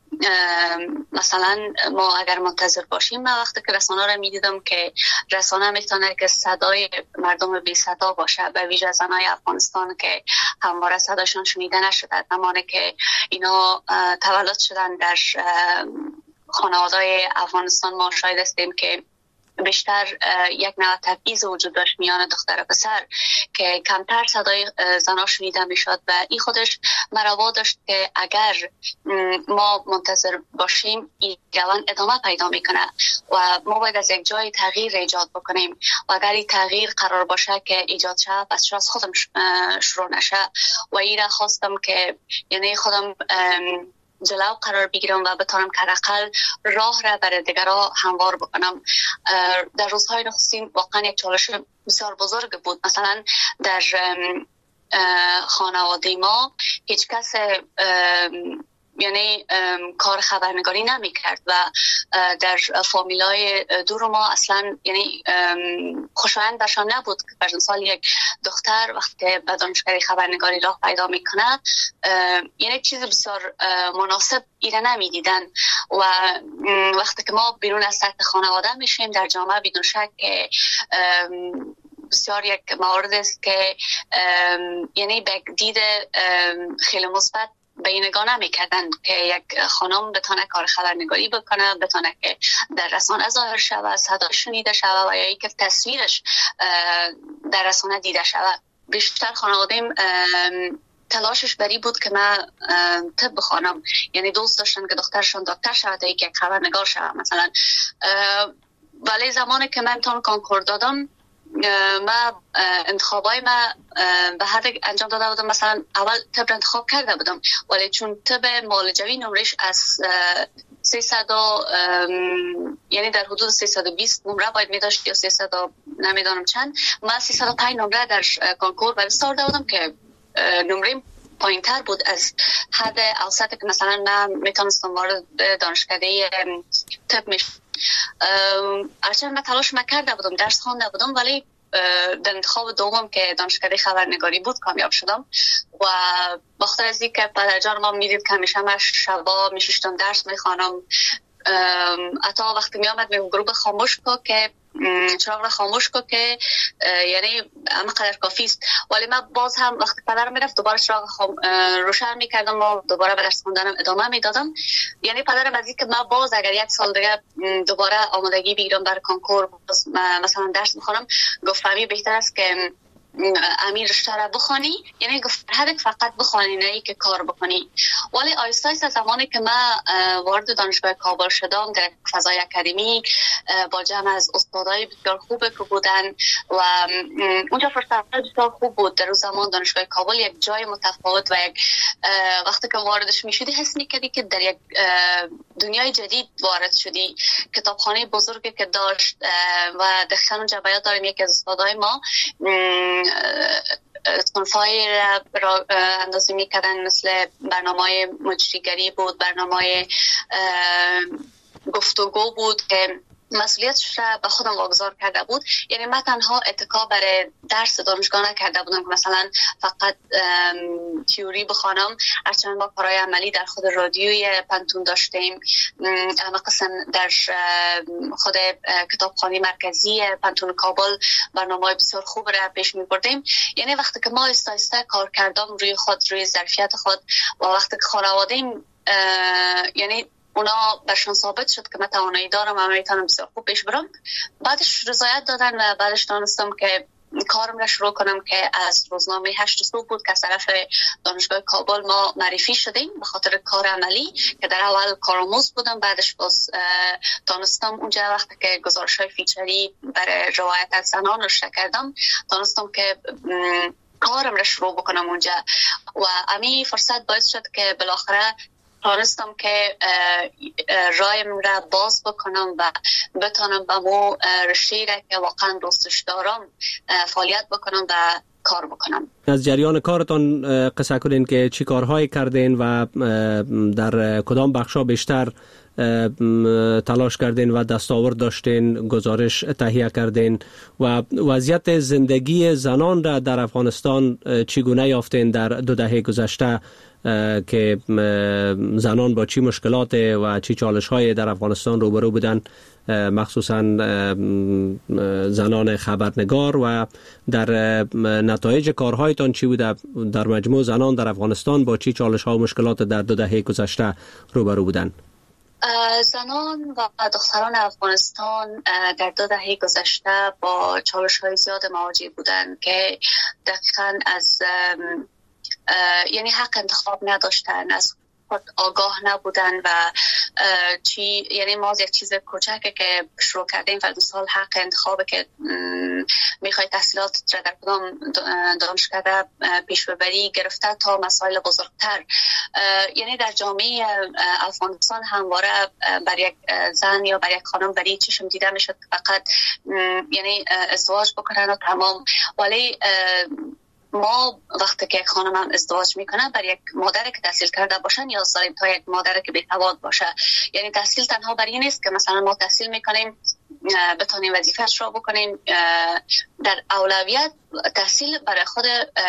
مثلا ما اگر منتظر باشیم، من وقتی که رسانه را میدیدم که رسانه میتونه که صدای مردم بی صدا باشه، به ویژه زنای افغانستان که همواره صداشون شنیده نشده، زمانی که اینا تولد شدن در خانواده‌های افغانستان ما شاهد هستیم که بیشتر یک نوع تبعیض وجود داشت میان دختر و پسر که کمتر صدای زنا شنیده میشد و این خودش مرا داشت که اگر ما منتظر باشیم این روند ادامه پیدا میکنه و ما باید از یک جای تغییر ایجاد بکنیم و اگر این تغییر قرار باشه که ایجاد شه پس چرا از خودم شروع نشه و این را خواستم که یعنی خودم جلو قرار بگیرم و بتونم که حداقل راه را برای دیگران هموار بکنم. در روزهای نخستین واقعا یک چالش بسیار بزرگ بود. مثلا در خانواده ما هیچ کس یعنی کار خبرنگاری نمی کرد و در فامیلای دور ما اصلا یعنی خوشایند برشان نبود که بر مثال یک دختر وقتی به دانشگاه خبرنگاری راه پیدا می کند یعنی چیز بسیار مناسب ایره نمی دیدن و وقتی که ما بیرون از سطح خانواده میشیم در جامعه بدون شک بسیار یک مورد است که یعنی به دید خیلی مثبت به این نگاه نمی‌کردن که یک خانم بتونه کار خبرنگاری بکنه، بتونه که در رسانه ظاهر شود، صدا شنیده شود و یا اینکه تصویرش در رسانه دیده شود. بیشتر خانواده‌ام تلاشش بری بود که من طب بخوانم، یعنی دوست داشتن که دخترشون دکتر شود تا یک خبرنگار شود مثلا. ولی زمانی که من تون کنکور دادم من انتخابای من به هر انجام داده بودم، مثلا اول طب انتخاب کرده بودم ولی چون طب معالجوی نمرش از 300 یعنی در حدود 320 نمره باید می داشت یا 300 نمیدانم چند، من 305 نمره در کنکور به دست آورده بودم که نمره پایین تر بود از حد اوسط که مثلا من میتونستم وارد دانشکده طب میشم. هرچند من تلاش کرده بودم، درس خوانده بودم ولی در انتخاب دوم که دانشکده خبرنگاری بود کامیاب شدم و بخاطر از اینکه پدرجان ما میدید که همیشه من شبا میشستم درس میخوانم، حتی وقتی میامد میگم گروه خاموش کو که چراغ را خاموش کن که یعنی همقدر کافی است. ولی من باز هم وقتی پدرم میرفت دوباره چراغ روشن میکردم و دوباره به درس خوندنم ادامه میدادم. یعنی پدرم از اینکه من باز اگر یک سال دیگه دوباره آمادگی بگیرم برای کنکور مثلا درس بخونم، گفت فهمی بهتر است که امیر رشته را بخوانی، یعنی گفت هدک فقط بخوانی نه که کار بکنی. ولی آیسته آیسته زمانی که من وارد دانشگاه کابل شدم در فضای اکادمی با جمع از استادای بسیار خوب که بودن و اونجا فرصت بسیار خوب بود. در اون زمان دانشگاه کابل یک جای متفاوت و یک وقتی که واردش میشدی حس میکردی که در یک دنیای جدید وارد شدی. کتابخانه بزرگی که داشت و دقیقاً اونجا بیاد داریم یکی از استادای ما صنفای را اندازی میکردن، مثل برنامه مجریگری بود، برنامه گفتگو بود که مسئولیتش را به خودم واگذار کرده بود. یعنی من تنها اتکا برای درس دانشگاه نکرده بودم که مثلا فقط تیوری بخوانم، هرچند ما کارهای عملی در خود رادیوی پنتون داشتیم، اما قسم در خود کتابخانه مرکزی پنتون کابل برنامه بسیار خوب را پیش می بردیم. یعنی وقتی که ما آهسته کار کردم روی خود، روی ظرفیت خود و وقتی که خانواده‌ام یعنی اونا برشان ثابت شد که من توانایی دارم و میتونم بسیار خوب پیش برم، بعدش رضایت دادن و بعدش دانستم که کارم را شروع کنم که از روزنامه 8 صبح بود که از طرف دانشگاه کابل ما معرفی شدیم به خاطر کار عملی که در اول کارآموز بودم. بعدش باز دانستم اونجا وقتی که گزارش‌های فیچری برای روایت از زنان نشر کردم، دانستم که کارم را شروع بکنم اونجا و امی فرصت باعث شد که بالاخره تانستم که رایم را باز بکنم و بتانم به مو رشته را که واقعا دوستش دارم فعالیت بکنم و کار بکنم. از جریان کارتان قصه کنین که چی کارهایی کردین و در کدام بخشا بیشتر تلاش کردین و دستاورد داشتین، گزارش تهیه کردین و وضعیت زندگی زنان را در افغانستان چگونه یافتین در 2 دهه گذشته که زنان با چی مشکلات و چی چالش‌های در افغانستان روبرو بودن، مخصوصا زنان خبرنگار، و در نتایج کارهایتان چی بوده؟ در مجموع زنان در افغانستان با چی چالش‌ها و مشکلات در 2 دهه گذشته روبرو بودن؟ زنان و دختران افغانستان در 2 دهه گذشته با چالش‌های زیاد مواجه بودند که دقیقاً از یعنی حق انتخاب نداشتن، از خود آگاه نبودن و یعنی ما از یک چیز کوچکه که شروع کردیم فرض مثال حق انتخابه که میخوای تحصیلات را در کدام دانشکده پیش ببری گرفته تا مسائل بزرگتر. یعنی در جامعه افغانستان همواره بر یک زن یا بر یک خانم بری چشم دیده میشد که فقط یعنی ازدواج بکنن و تمام. ولی ما وقتی که یک خانم هم ازدواج میکنه بر یک مادر که تحصیل کرده باشه نیاز داریم تا یک مادر که بی‌سواد باشه. یعنی تحصیل تنها برای این نیست که مثلا ما تحصیل میکنیم بتونیم وظیفه‌اش را بکنیم. در اولویت تحصیل برای خود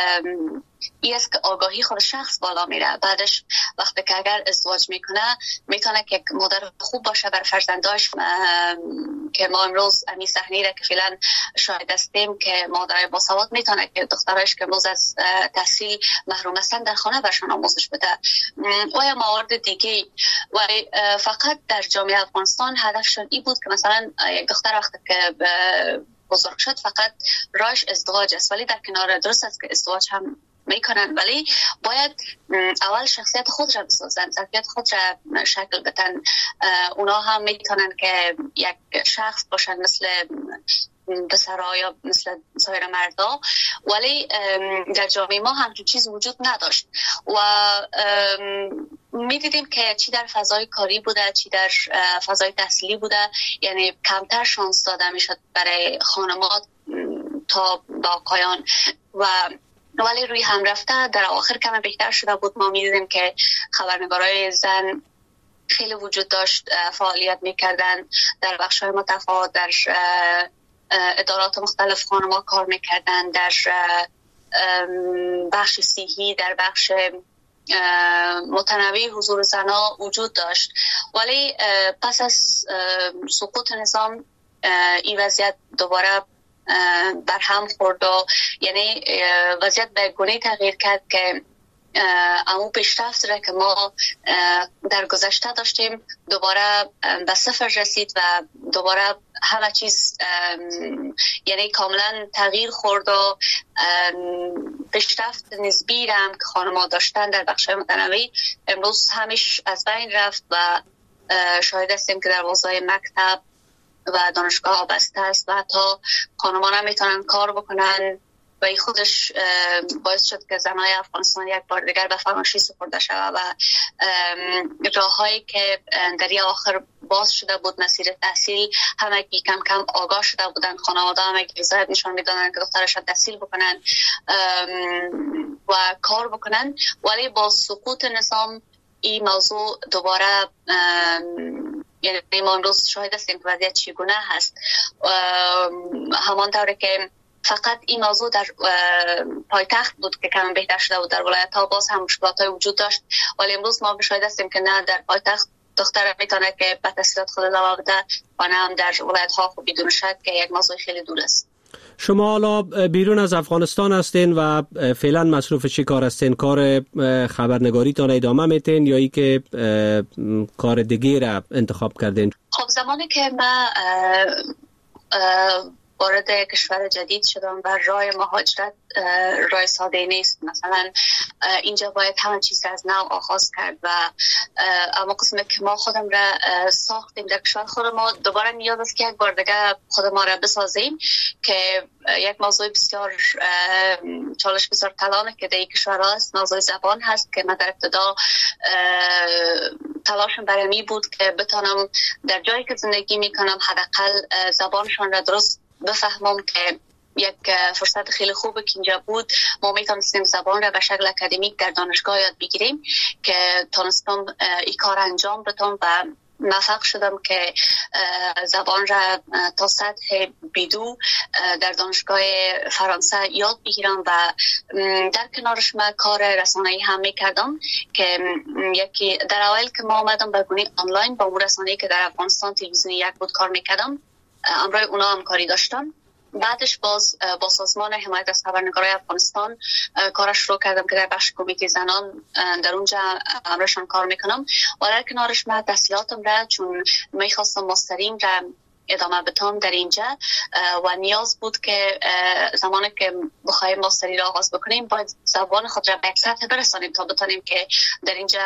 این است که آگاهی خود شخص بالا میره. بعدش وقتی که اگر ازدواج میکنه میتونه که یک مادر خوب باشه بر فرزنداش، که ما امروز امی صحنه را که فعلا شاهد هستیم که مادرای باسواد میتونه که دخترایش که امروز از تحصیل محروم هستن در خانه برشان آموزش بده و یا موارد دیگه. و فقط در جامعه افغانستان هدفشون این بود که مثلا یک دختر وقتی که بزرگ شد فقط راهش ازدواج است، ولی در کنار درست است که ازدواج هم میکنن، ولی باید اول شخصیت خود را بسازن، ظرفیت خود را شکل بدن. اونا هم میتونن که یک شخص باشن مثل پسرها یا مثل سایر مردا، ولی در جامعه ما همچون چیز وجود نداشت و میدیدیم که چی در فضای کاری بوده چی در فضای تحصیلی بوده، یعنی کمتر شانس داده میشد برای خانمات تا با آقایان و ولی روی هم رفته در آخر کم بهتر شده بود. ما میدیدیم که خبرنگارای زن خیلی وجود داشت، فعالیت میکردن در بخش‌های متفاوت، در ادارات مختلف خانم‌ها کار میکردن، در بخش صحی، در بخش متنوع حضور زنها وجود داشت. ولی پس از سقوط نظام این وضعیت دوباره بر هم خورد و یعنی وضعیت به گونه تغییر کرد که اما پیشرفت را که ما در گذشته داشتیم دوباره به صفر رسید و دوباره همه چیز یعنی کاملا تغییر خورد و پیشرفت نسبی را هم که خانم‌ها داشتن در بخش‌های متنوع امروز همیش از بین رفت و شاهد هستیم که دروازه‌های مکتب و دانشگاه بسته است و حتی خانم‌ها نمیتونن کار بکنن و این خودش باعث شد که زنای افغانستان یک بار دیگر به فراموشی سپرده شود و راه‌هایی که در این آخر باز شده بود مسیر تحصیل همه کم کم آگاه شده بودن، خانواده همه رضایت نشان میدادن که دخترشان تحصیل بکنن و کار بکنن، ولی با سقوط نظام این موضوع دوباره یعنی ما امروز شاهد هستیم که وضعیت چگونه هست. همانطور که فقط این موضوع در پایتخت بود که کم بهتر شده بود، در ولایت‌ها باز هم مشکلات‌های وجود داشت، ولی امروز ما شاهد هستیم که نه در پایتخت دختر میتونه که به تحصیلات خود ادامه بده و نه هم در ولایت‌ها خب بدون شک که یک موضوع خیلی دور است. شما حالا بیرون از افغانستان هستین و فعلا مصروف چی کار هستین؟ کار خبرنگاریتان ادامه میتین یا ای که کار دیگه را انتخاب کردین؟ خب زمانی که من وارد کشور جدید شدم و راه مهاجرت راه ساده نیست، مثلا اینجا باید همه چیز از نو آغاز کرد و اما قسمه که ما خودم را ساختیم در کشور خود ما دوباره نیاز است که یک بار دیگه خود ما را بسازیم که یک موضوع بسیار چالش بسیار کلانه که در این کشور هست، موضوع زبان هست که من در ابتدا تلاشم برای می بود که بتانم در جایی که زندگی میکنم حداقل زبانشان را درست بفهمم که یک فرصت خیلی خوبه که اینجا بود ما میتونستیم زبان را به شکل اکادمیک در دانشگاه یاد بگیریم که تونستم این کار انجام بدم و موفق شدم که زبان را تا سطح بیدو در دانشگاه فرانسه یاد بگیرم و در کنارش من کار رسانه‌ای هم میکردم که یکی در اول که ما آمدم به گونه آنلاین با اون رسانه‌ای که در افغانستان تلویزیون یک بود کار میکردم امروی اونا هم کاری داشتم. بعدش باز با سازمان حمایت از خبرنگارای افغانستان کارش شروع کردم که در بخش کمیته زنان در اونجا امرشان کار میکنم و در کنارش من تحصیلاتم را چون میخواستم ماستریم را ادامه بدم در اینجا و نیاز بود که زمانی که بخوایم ماستری را آغاز بکنیم باید زبان خود را به یک سطح برسانیم تا بتانیم که در اینجا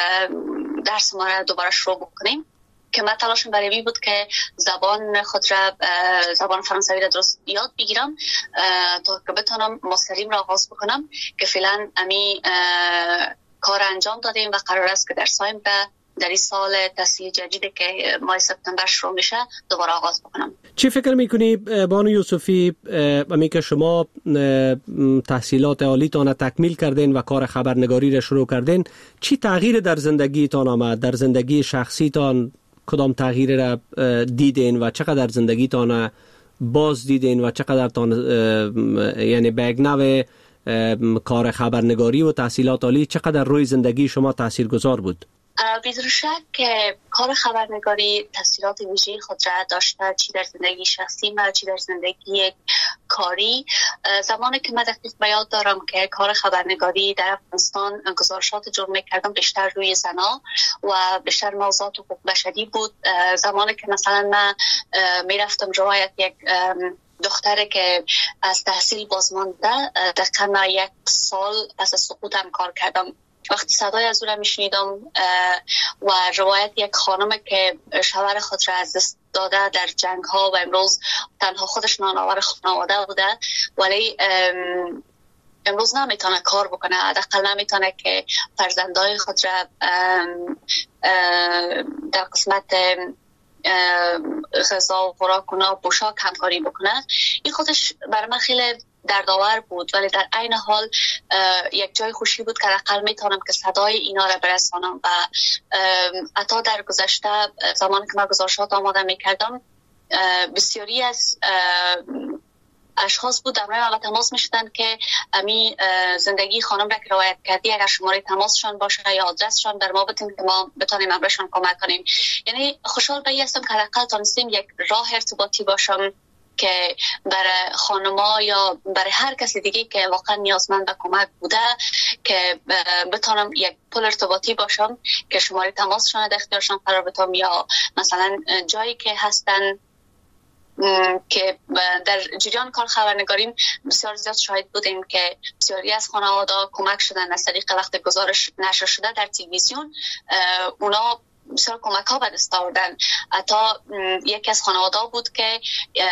درس ما را دوباره شروع بکنیم که من تلاشم برای این بود که زبان خود را زبان فرانسوی را درست یاد بگیرم تا که بتونم ماستریم را آغاز بکنم که فعلا امی کار انجام دادیم و قرار است که در سایم در این سال تحصیل جدیدی که ماه سپتامبر شروع میشه دوباره آغاز بکنم. چی فکر میکنی بانو یوسفی امی که شما تحصیلات عالیتان تکمیل کردین و کار خبرنگاری را شروع کردین، چی تغییر در زندگیتان آمد؟ در زندگی شخصیتان کدام تغییر را دیدین و چقدر زندگیتان باز دیدین و چقدر تان یعنی به یک نوع کار خبرنگاری و تحصیلات عالی چقدر روی زندگی شما تاثیرگذار بود؟ بدون شک که کار خبرنگاری تاثیرات ویژه‌ای خود را داشته، چی در زندگی شخصی و چی در زندگی کاری. زمانی که من دقیق به یاد دارم که کار خبرنگاری در افغانستان گزارشات جرمی کردم بیشتر روی زنا و بیشتر موضوعات حقوق بشری بود. زمانی که مثلا من میرفتم روایت یک دختره که از تحصیل بازمانده دقیقا 1 سال پس از سقوطم کار کردم. وقتی صدای از او را میشنیدم و روایت یک خانم که شوهر خود را از دست داده در جنگ ها و امروز تنها خودش نانآور خانواده بوده ولی امروز نمیتونه کار بکنه، حداقل نمیتونه که فرزندای خود را در قسمت غذا و خوراک و پوشاک همکاری بکنه. این خودش برای من خیلی دردآور بود ولی در عین حال یک جای خوشی بود که حداقل میتونم که صدای اینا را برسانم و حتی در گذشته زمانی که من گزارشات آماده میکردم بسیاری از اشخاص بود در ما تماس میشدن که امی زندگی خانم را که روایت کردی اگر شماره تماسشان باشه یا آدرسشان در ما بتیم که ما بتونیم امرشان کمک کنیم. یعنی خوشحال به این هستم که حداقل تونستیم یک راه ارتباطی باشم که برای خانما یا برای هر کسی دیگه که واقعا نیازمند به کمک بوده که بتونم یک پل ارتباطی باشم که شماره تماسشان در اختیارشان قرار بدم یا مثلا جایی که هستن که در جریان کار خبرنگاریم بسیار زیاد شاهد بودیم که بسیاری از خانواده کمک شدن از طریق وقت گزارش نشر شده در تلویزیون. اونا بسیار کمک ها به دست آوردن. حتی یکی از خانواده بود که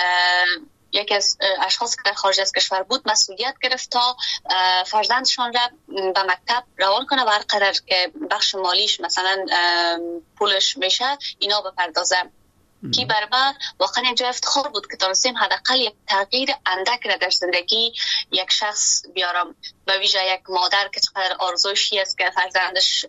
یکی از اشخاص که در خارج از کشور بود مسئولیت گرفت تا فرزندشان را به مکتب روان کنه و هر قدر که بخش مالیش مثلا پولش میشه اینا بپردازه. کی برای من واقعا اینجا افتخار بود که تونستیم حداقل یک تغییر اندک را در زندگی یک شخص بیارم. به ویژه یک مادر که چقدر آرزوشی است که فرزندش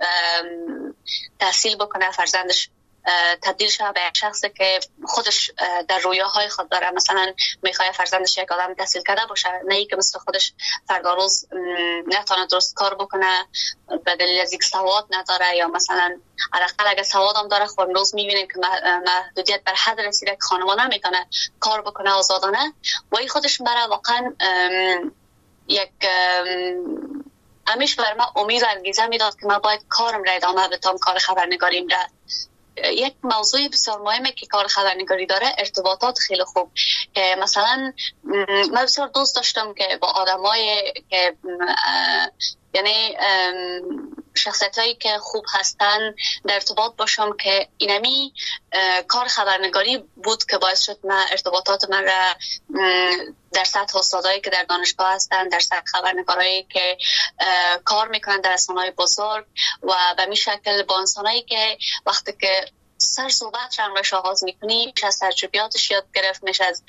تحصیل بکنه، فرزندش تبدیل شده به یک شخصی که خودش در رویاهای خود داره. مثلا میخواد فرزندش یک آدم تحصیل کرده باشه، نه ای که مثل خودش فردا روز نتونه درست کار بکنه به دلیل از اینکه سواد نداره، یا مثلا حداقل اگه سواد هم داره خود روز میبینیم که محدودیت بر حد رسیده که خانم نمیتونه کار بکنه آزادانه. و این خودش برای واقعا یک همیشه بر من امید و انگیزه میداد که من باید کارم را ادامه بدم، کار خبرنگاریم را. یک موضوع بسیار مهمه که کار خبرنگاری داره ارتباطات خیلی خوب. مثلا من بسیار دوست داشتم که با آدمای که یعنی شخصیتایی که خوب هستن در ارتباط باشم که اینمی کار خبرنگاری بود که باعث شد من ارتباطات من را در سطح استادایی که در دانشگاه هستن، در سطح خبرنگارایی که کار میکنن در رسانه‌های بزرگ و به می شکل با انسانایی که وقتی که سر صحبت رو آغاز میکنی میشه از تجربیاتش یاد گرفت، میشه از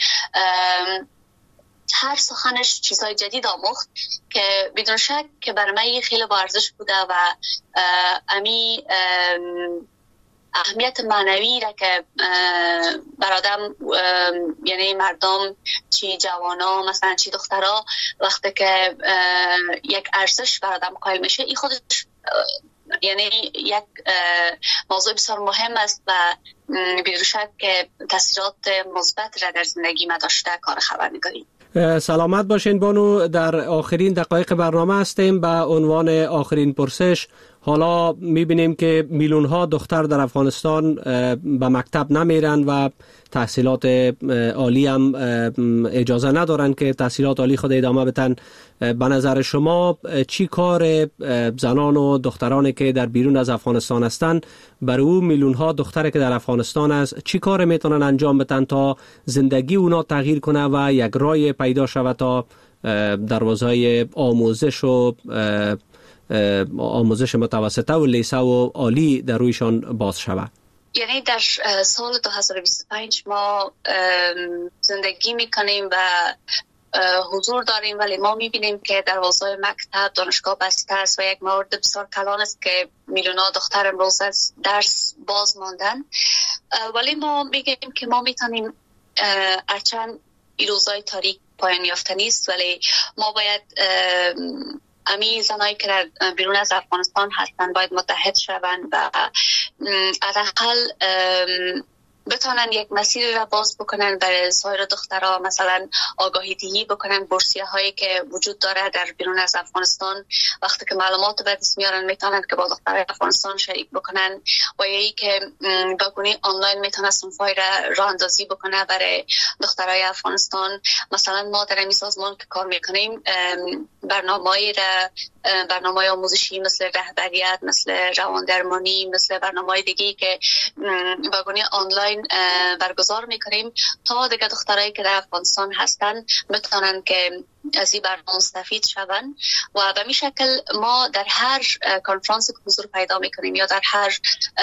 هر سخنش چیزهای جدید آموخت که بدون شک که برای من خیلی با ارزش بوده و امی اهمیت معنوی را که برادم یعنی مردم چی جوانا مثلا چی دخترها وقتی که یک ارزش برادم قائل میشه این خودش یعنی یک موضوع بسیار مهم است و بدون شک که تاثیرات مثبت را در زندگی ما داشته کار خبرنگاری. سلامت باشین بانو. در آخرین دقایق برنامه هستیم. به عنوان آخرین پرسش، حالا میبینیم که میلیون ها دختر در افغانستان به مکتب نمیرن و تحصیلات عالی هم اجازه ندارن که تحصیلات عالی خود ادامه بدن. به نظر شما چی کار زنان و دخترانی که در بیرون از افغانستان هستند برای او میلیون ها دختری که در افغانستان است چی کار میتونن انجام بدن تا زندگی اونا تغییر کنه و یک راه پیدا شود تا دروازهای آموزش متوسطه و لیسه و عالی در رویشان باز شود؟ یعنی در سال 2025 ما زندگی میکنیم و حضور داریم، ولی ما میبینیم که دروازه مکتب دانشگاه بسته است و یک مورد بسیار کلان است که میلیون‌ها دختر امروز از درس باز ماندن. ولی ما میگیم که ما میتونیم هرچند این روزهای تاریک پایان یافته نیست، ولی ما باید امی زنایی که در بیرون از افغانستان هستن باید متحد شوند و حداقل بتونن یک مسیر را باز بکنن برای سایر دخترها، مثلا آگاهی دهی بکنن بورسیه هایی که وجود داره در بیرون از افغانستان. وقتی که معلومات به دست میارن میتونن که با دخترای افغانستان شریک بکنن و یکی که با گونه آنلاین میتونن صنفای راه اندازی بکنه برای دخترای افغانستان. مثلا ما در این سازمان که کار میکنیم برنامه آموزشی مثل رهبریت، مثل رواندرمانی، مثل برنامه‌های دیگه که با گونه آنلاین برگزار میکنیم تا دیگه دخترایی که در افغانستان هستن بتونن که از این برنامه مستفید شون. و به می شکل ما در هر کنفرانسی که حضور پیدا میکنیم یا در هر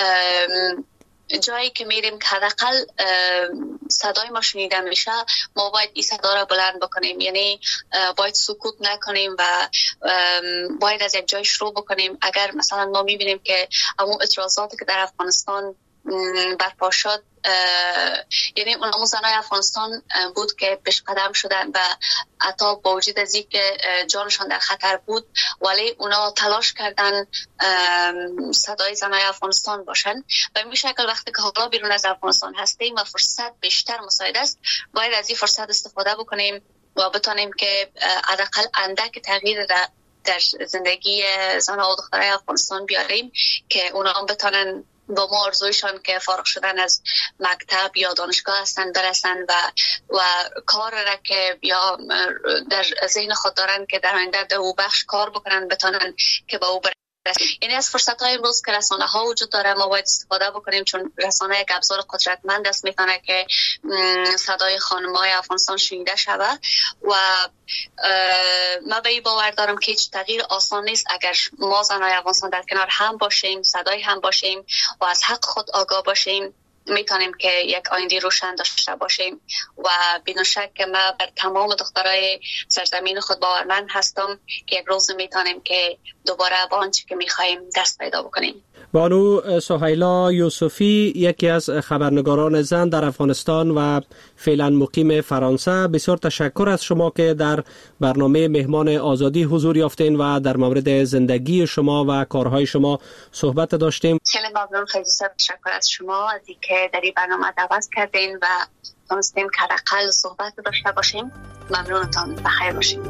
جایی که میریم که حداقل صدای ما شنیده میشه، ما باید این صدا را بلند بکنیم. یعنی باید سکوت نکنیم و باید از یک جای شروع بکنیم. اگر مثلا ما میبینیم که همون اعتراضاتی که در افغانستان برپا شد یعنی اونمون زنای افغانستان بود که پیش قدم شدن و حتی با وجود از اینکه جانشان در خطر بود ولی اونا تلاش کردن صدای زنای افغانستان باشن و به شکل وقتی که حالا بیرون از افغانستان هستیم و فرصت بیشتر مساعد است باید از این فرصت استفاده بکنیم و بتانیم که حداقل اندک تغییر در زندگی زنها و دخترای افغانستان بیاریم که اونا هم بتانن با ما آرزویشان که فارغ شدن از مکتب یا دانشگاه هستن برسن و کار را که یا در ذهن خود دارن که در آینده در او بخش کار بکنن بتانن که با او برسن. یعنی از فرصت های امروز که رسانه ها وجود داره ما باید استفاده بکنیم چون رسانه یک ابزار قدرتمند است میتونه که صدای خانم‌های افغانستان شنیده شود و من به این باور دارم که هیچ تغییر آسان نیست اگر ما زنای افغانستان در کنار هم باشیم صدای هم باشیم و از حق خود آگاه باشیم میتونیم که یک آینده روشن داشته باشیم و بدون شک که من بر تمام دخترای سرزمین خود باورمند هستم که یک روز میتونیم که دوباره به آنچه که میخوایم دست پیدا بکنیم. بانو سهیلا یوسفی یکی از خبرنگاران زن در افغانستان و فعلا مقیم فرانسه، بسیار تشکر از شما که در برنامه مهمان آزادی حضور یافتین و در مورد زندگی شما و کارهای شما صحبت داشتیم. خیلی ممنون، خیلی تشکر از شما از اینکه در این برنامه دعوت کردین و تونستیم که حداقل صحبت داشته باشیم. ممنونتان، بخیر باشید.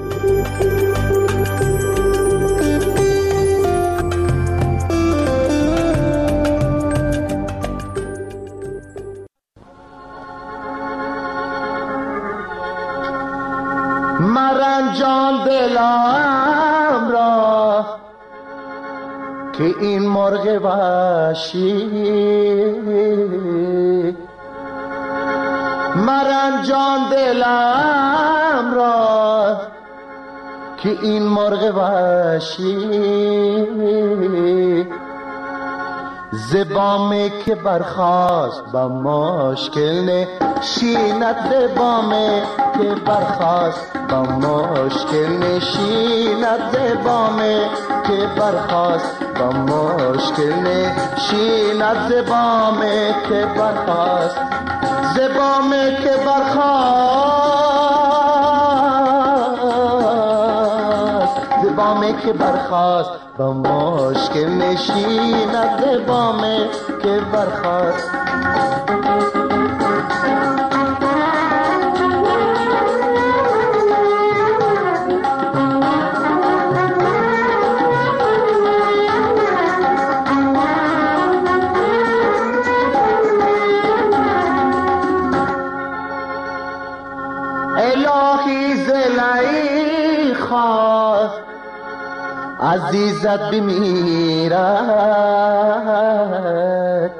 مرنجان دلم را که این مرغ وحشی مرنجان دلم را که این مرغ وحشی زبامه که برخاست با مشکل نشیند زبامه که برخاست با مشکل نشیند زبامه که برخاست با مشکل نشیند زبامه که برخاست زبامه که برخاست زبامه که برخاست با مشکل نشیند زبامه که برخاست الهی زلی خواست عزیزت بمیرد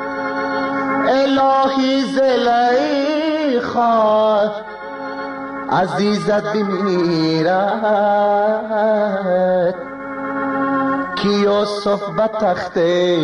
الهی زلی خواست عزیزت بمیرد که یوسف به تخت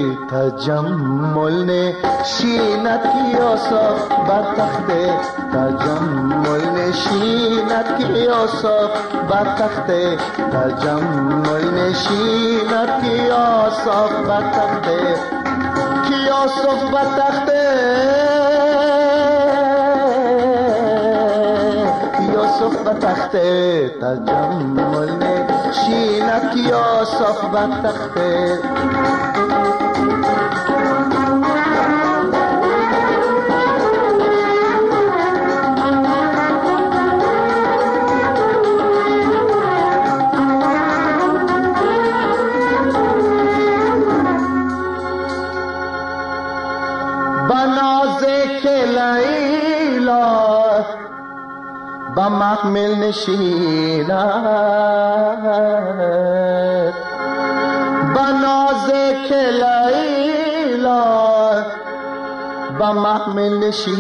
تجمل نشیند که یوسف به تخت تجمل نشیند که یوسف به تخت تجمل نشیند که یوسف به تخت که یوسف به تخت یوسف به تخت تجمل نشیند که یوسف به تخت بنازه که لیلا با محمل نشیند بنازه که لیلا با محمل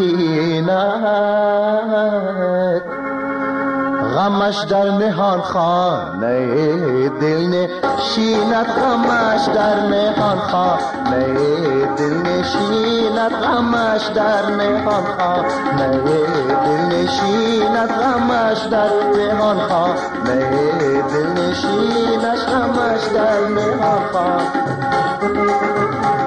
نشیند غمش در نهان خانه دل نشیند غمش در نهان خانه دل نشیند غمش در نهان خانه دل نشیند غمش در نهان خانه دل نشیند غمش در نهان خانه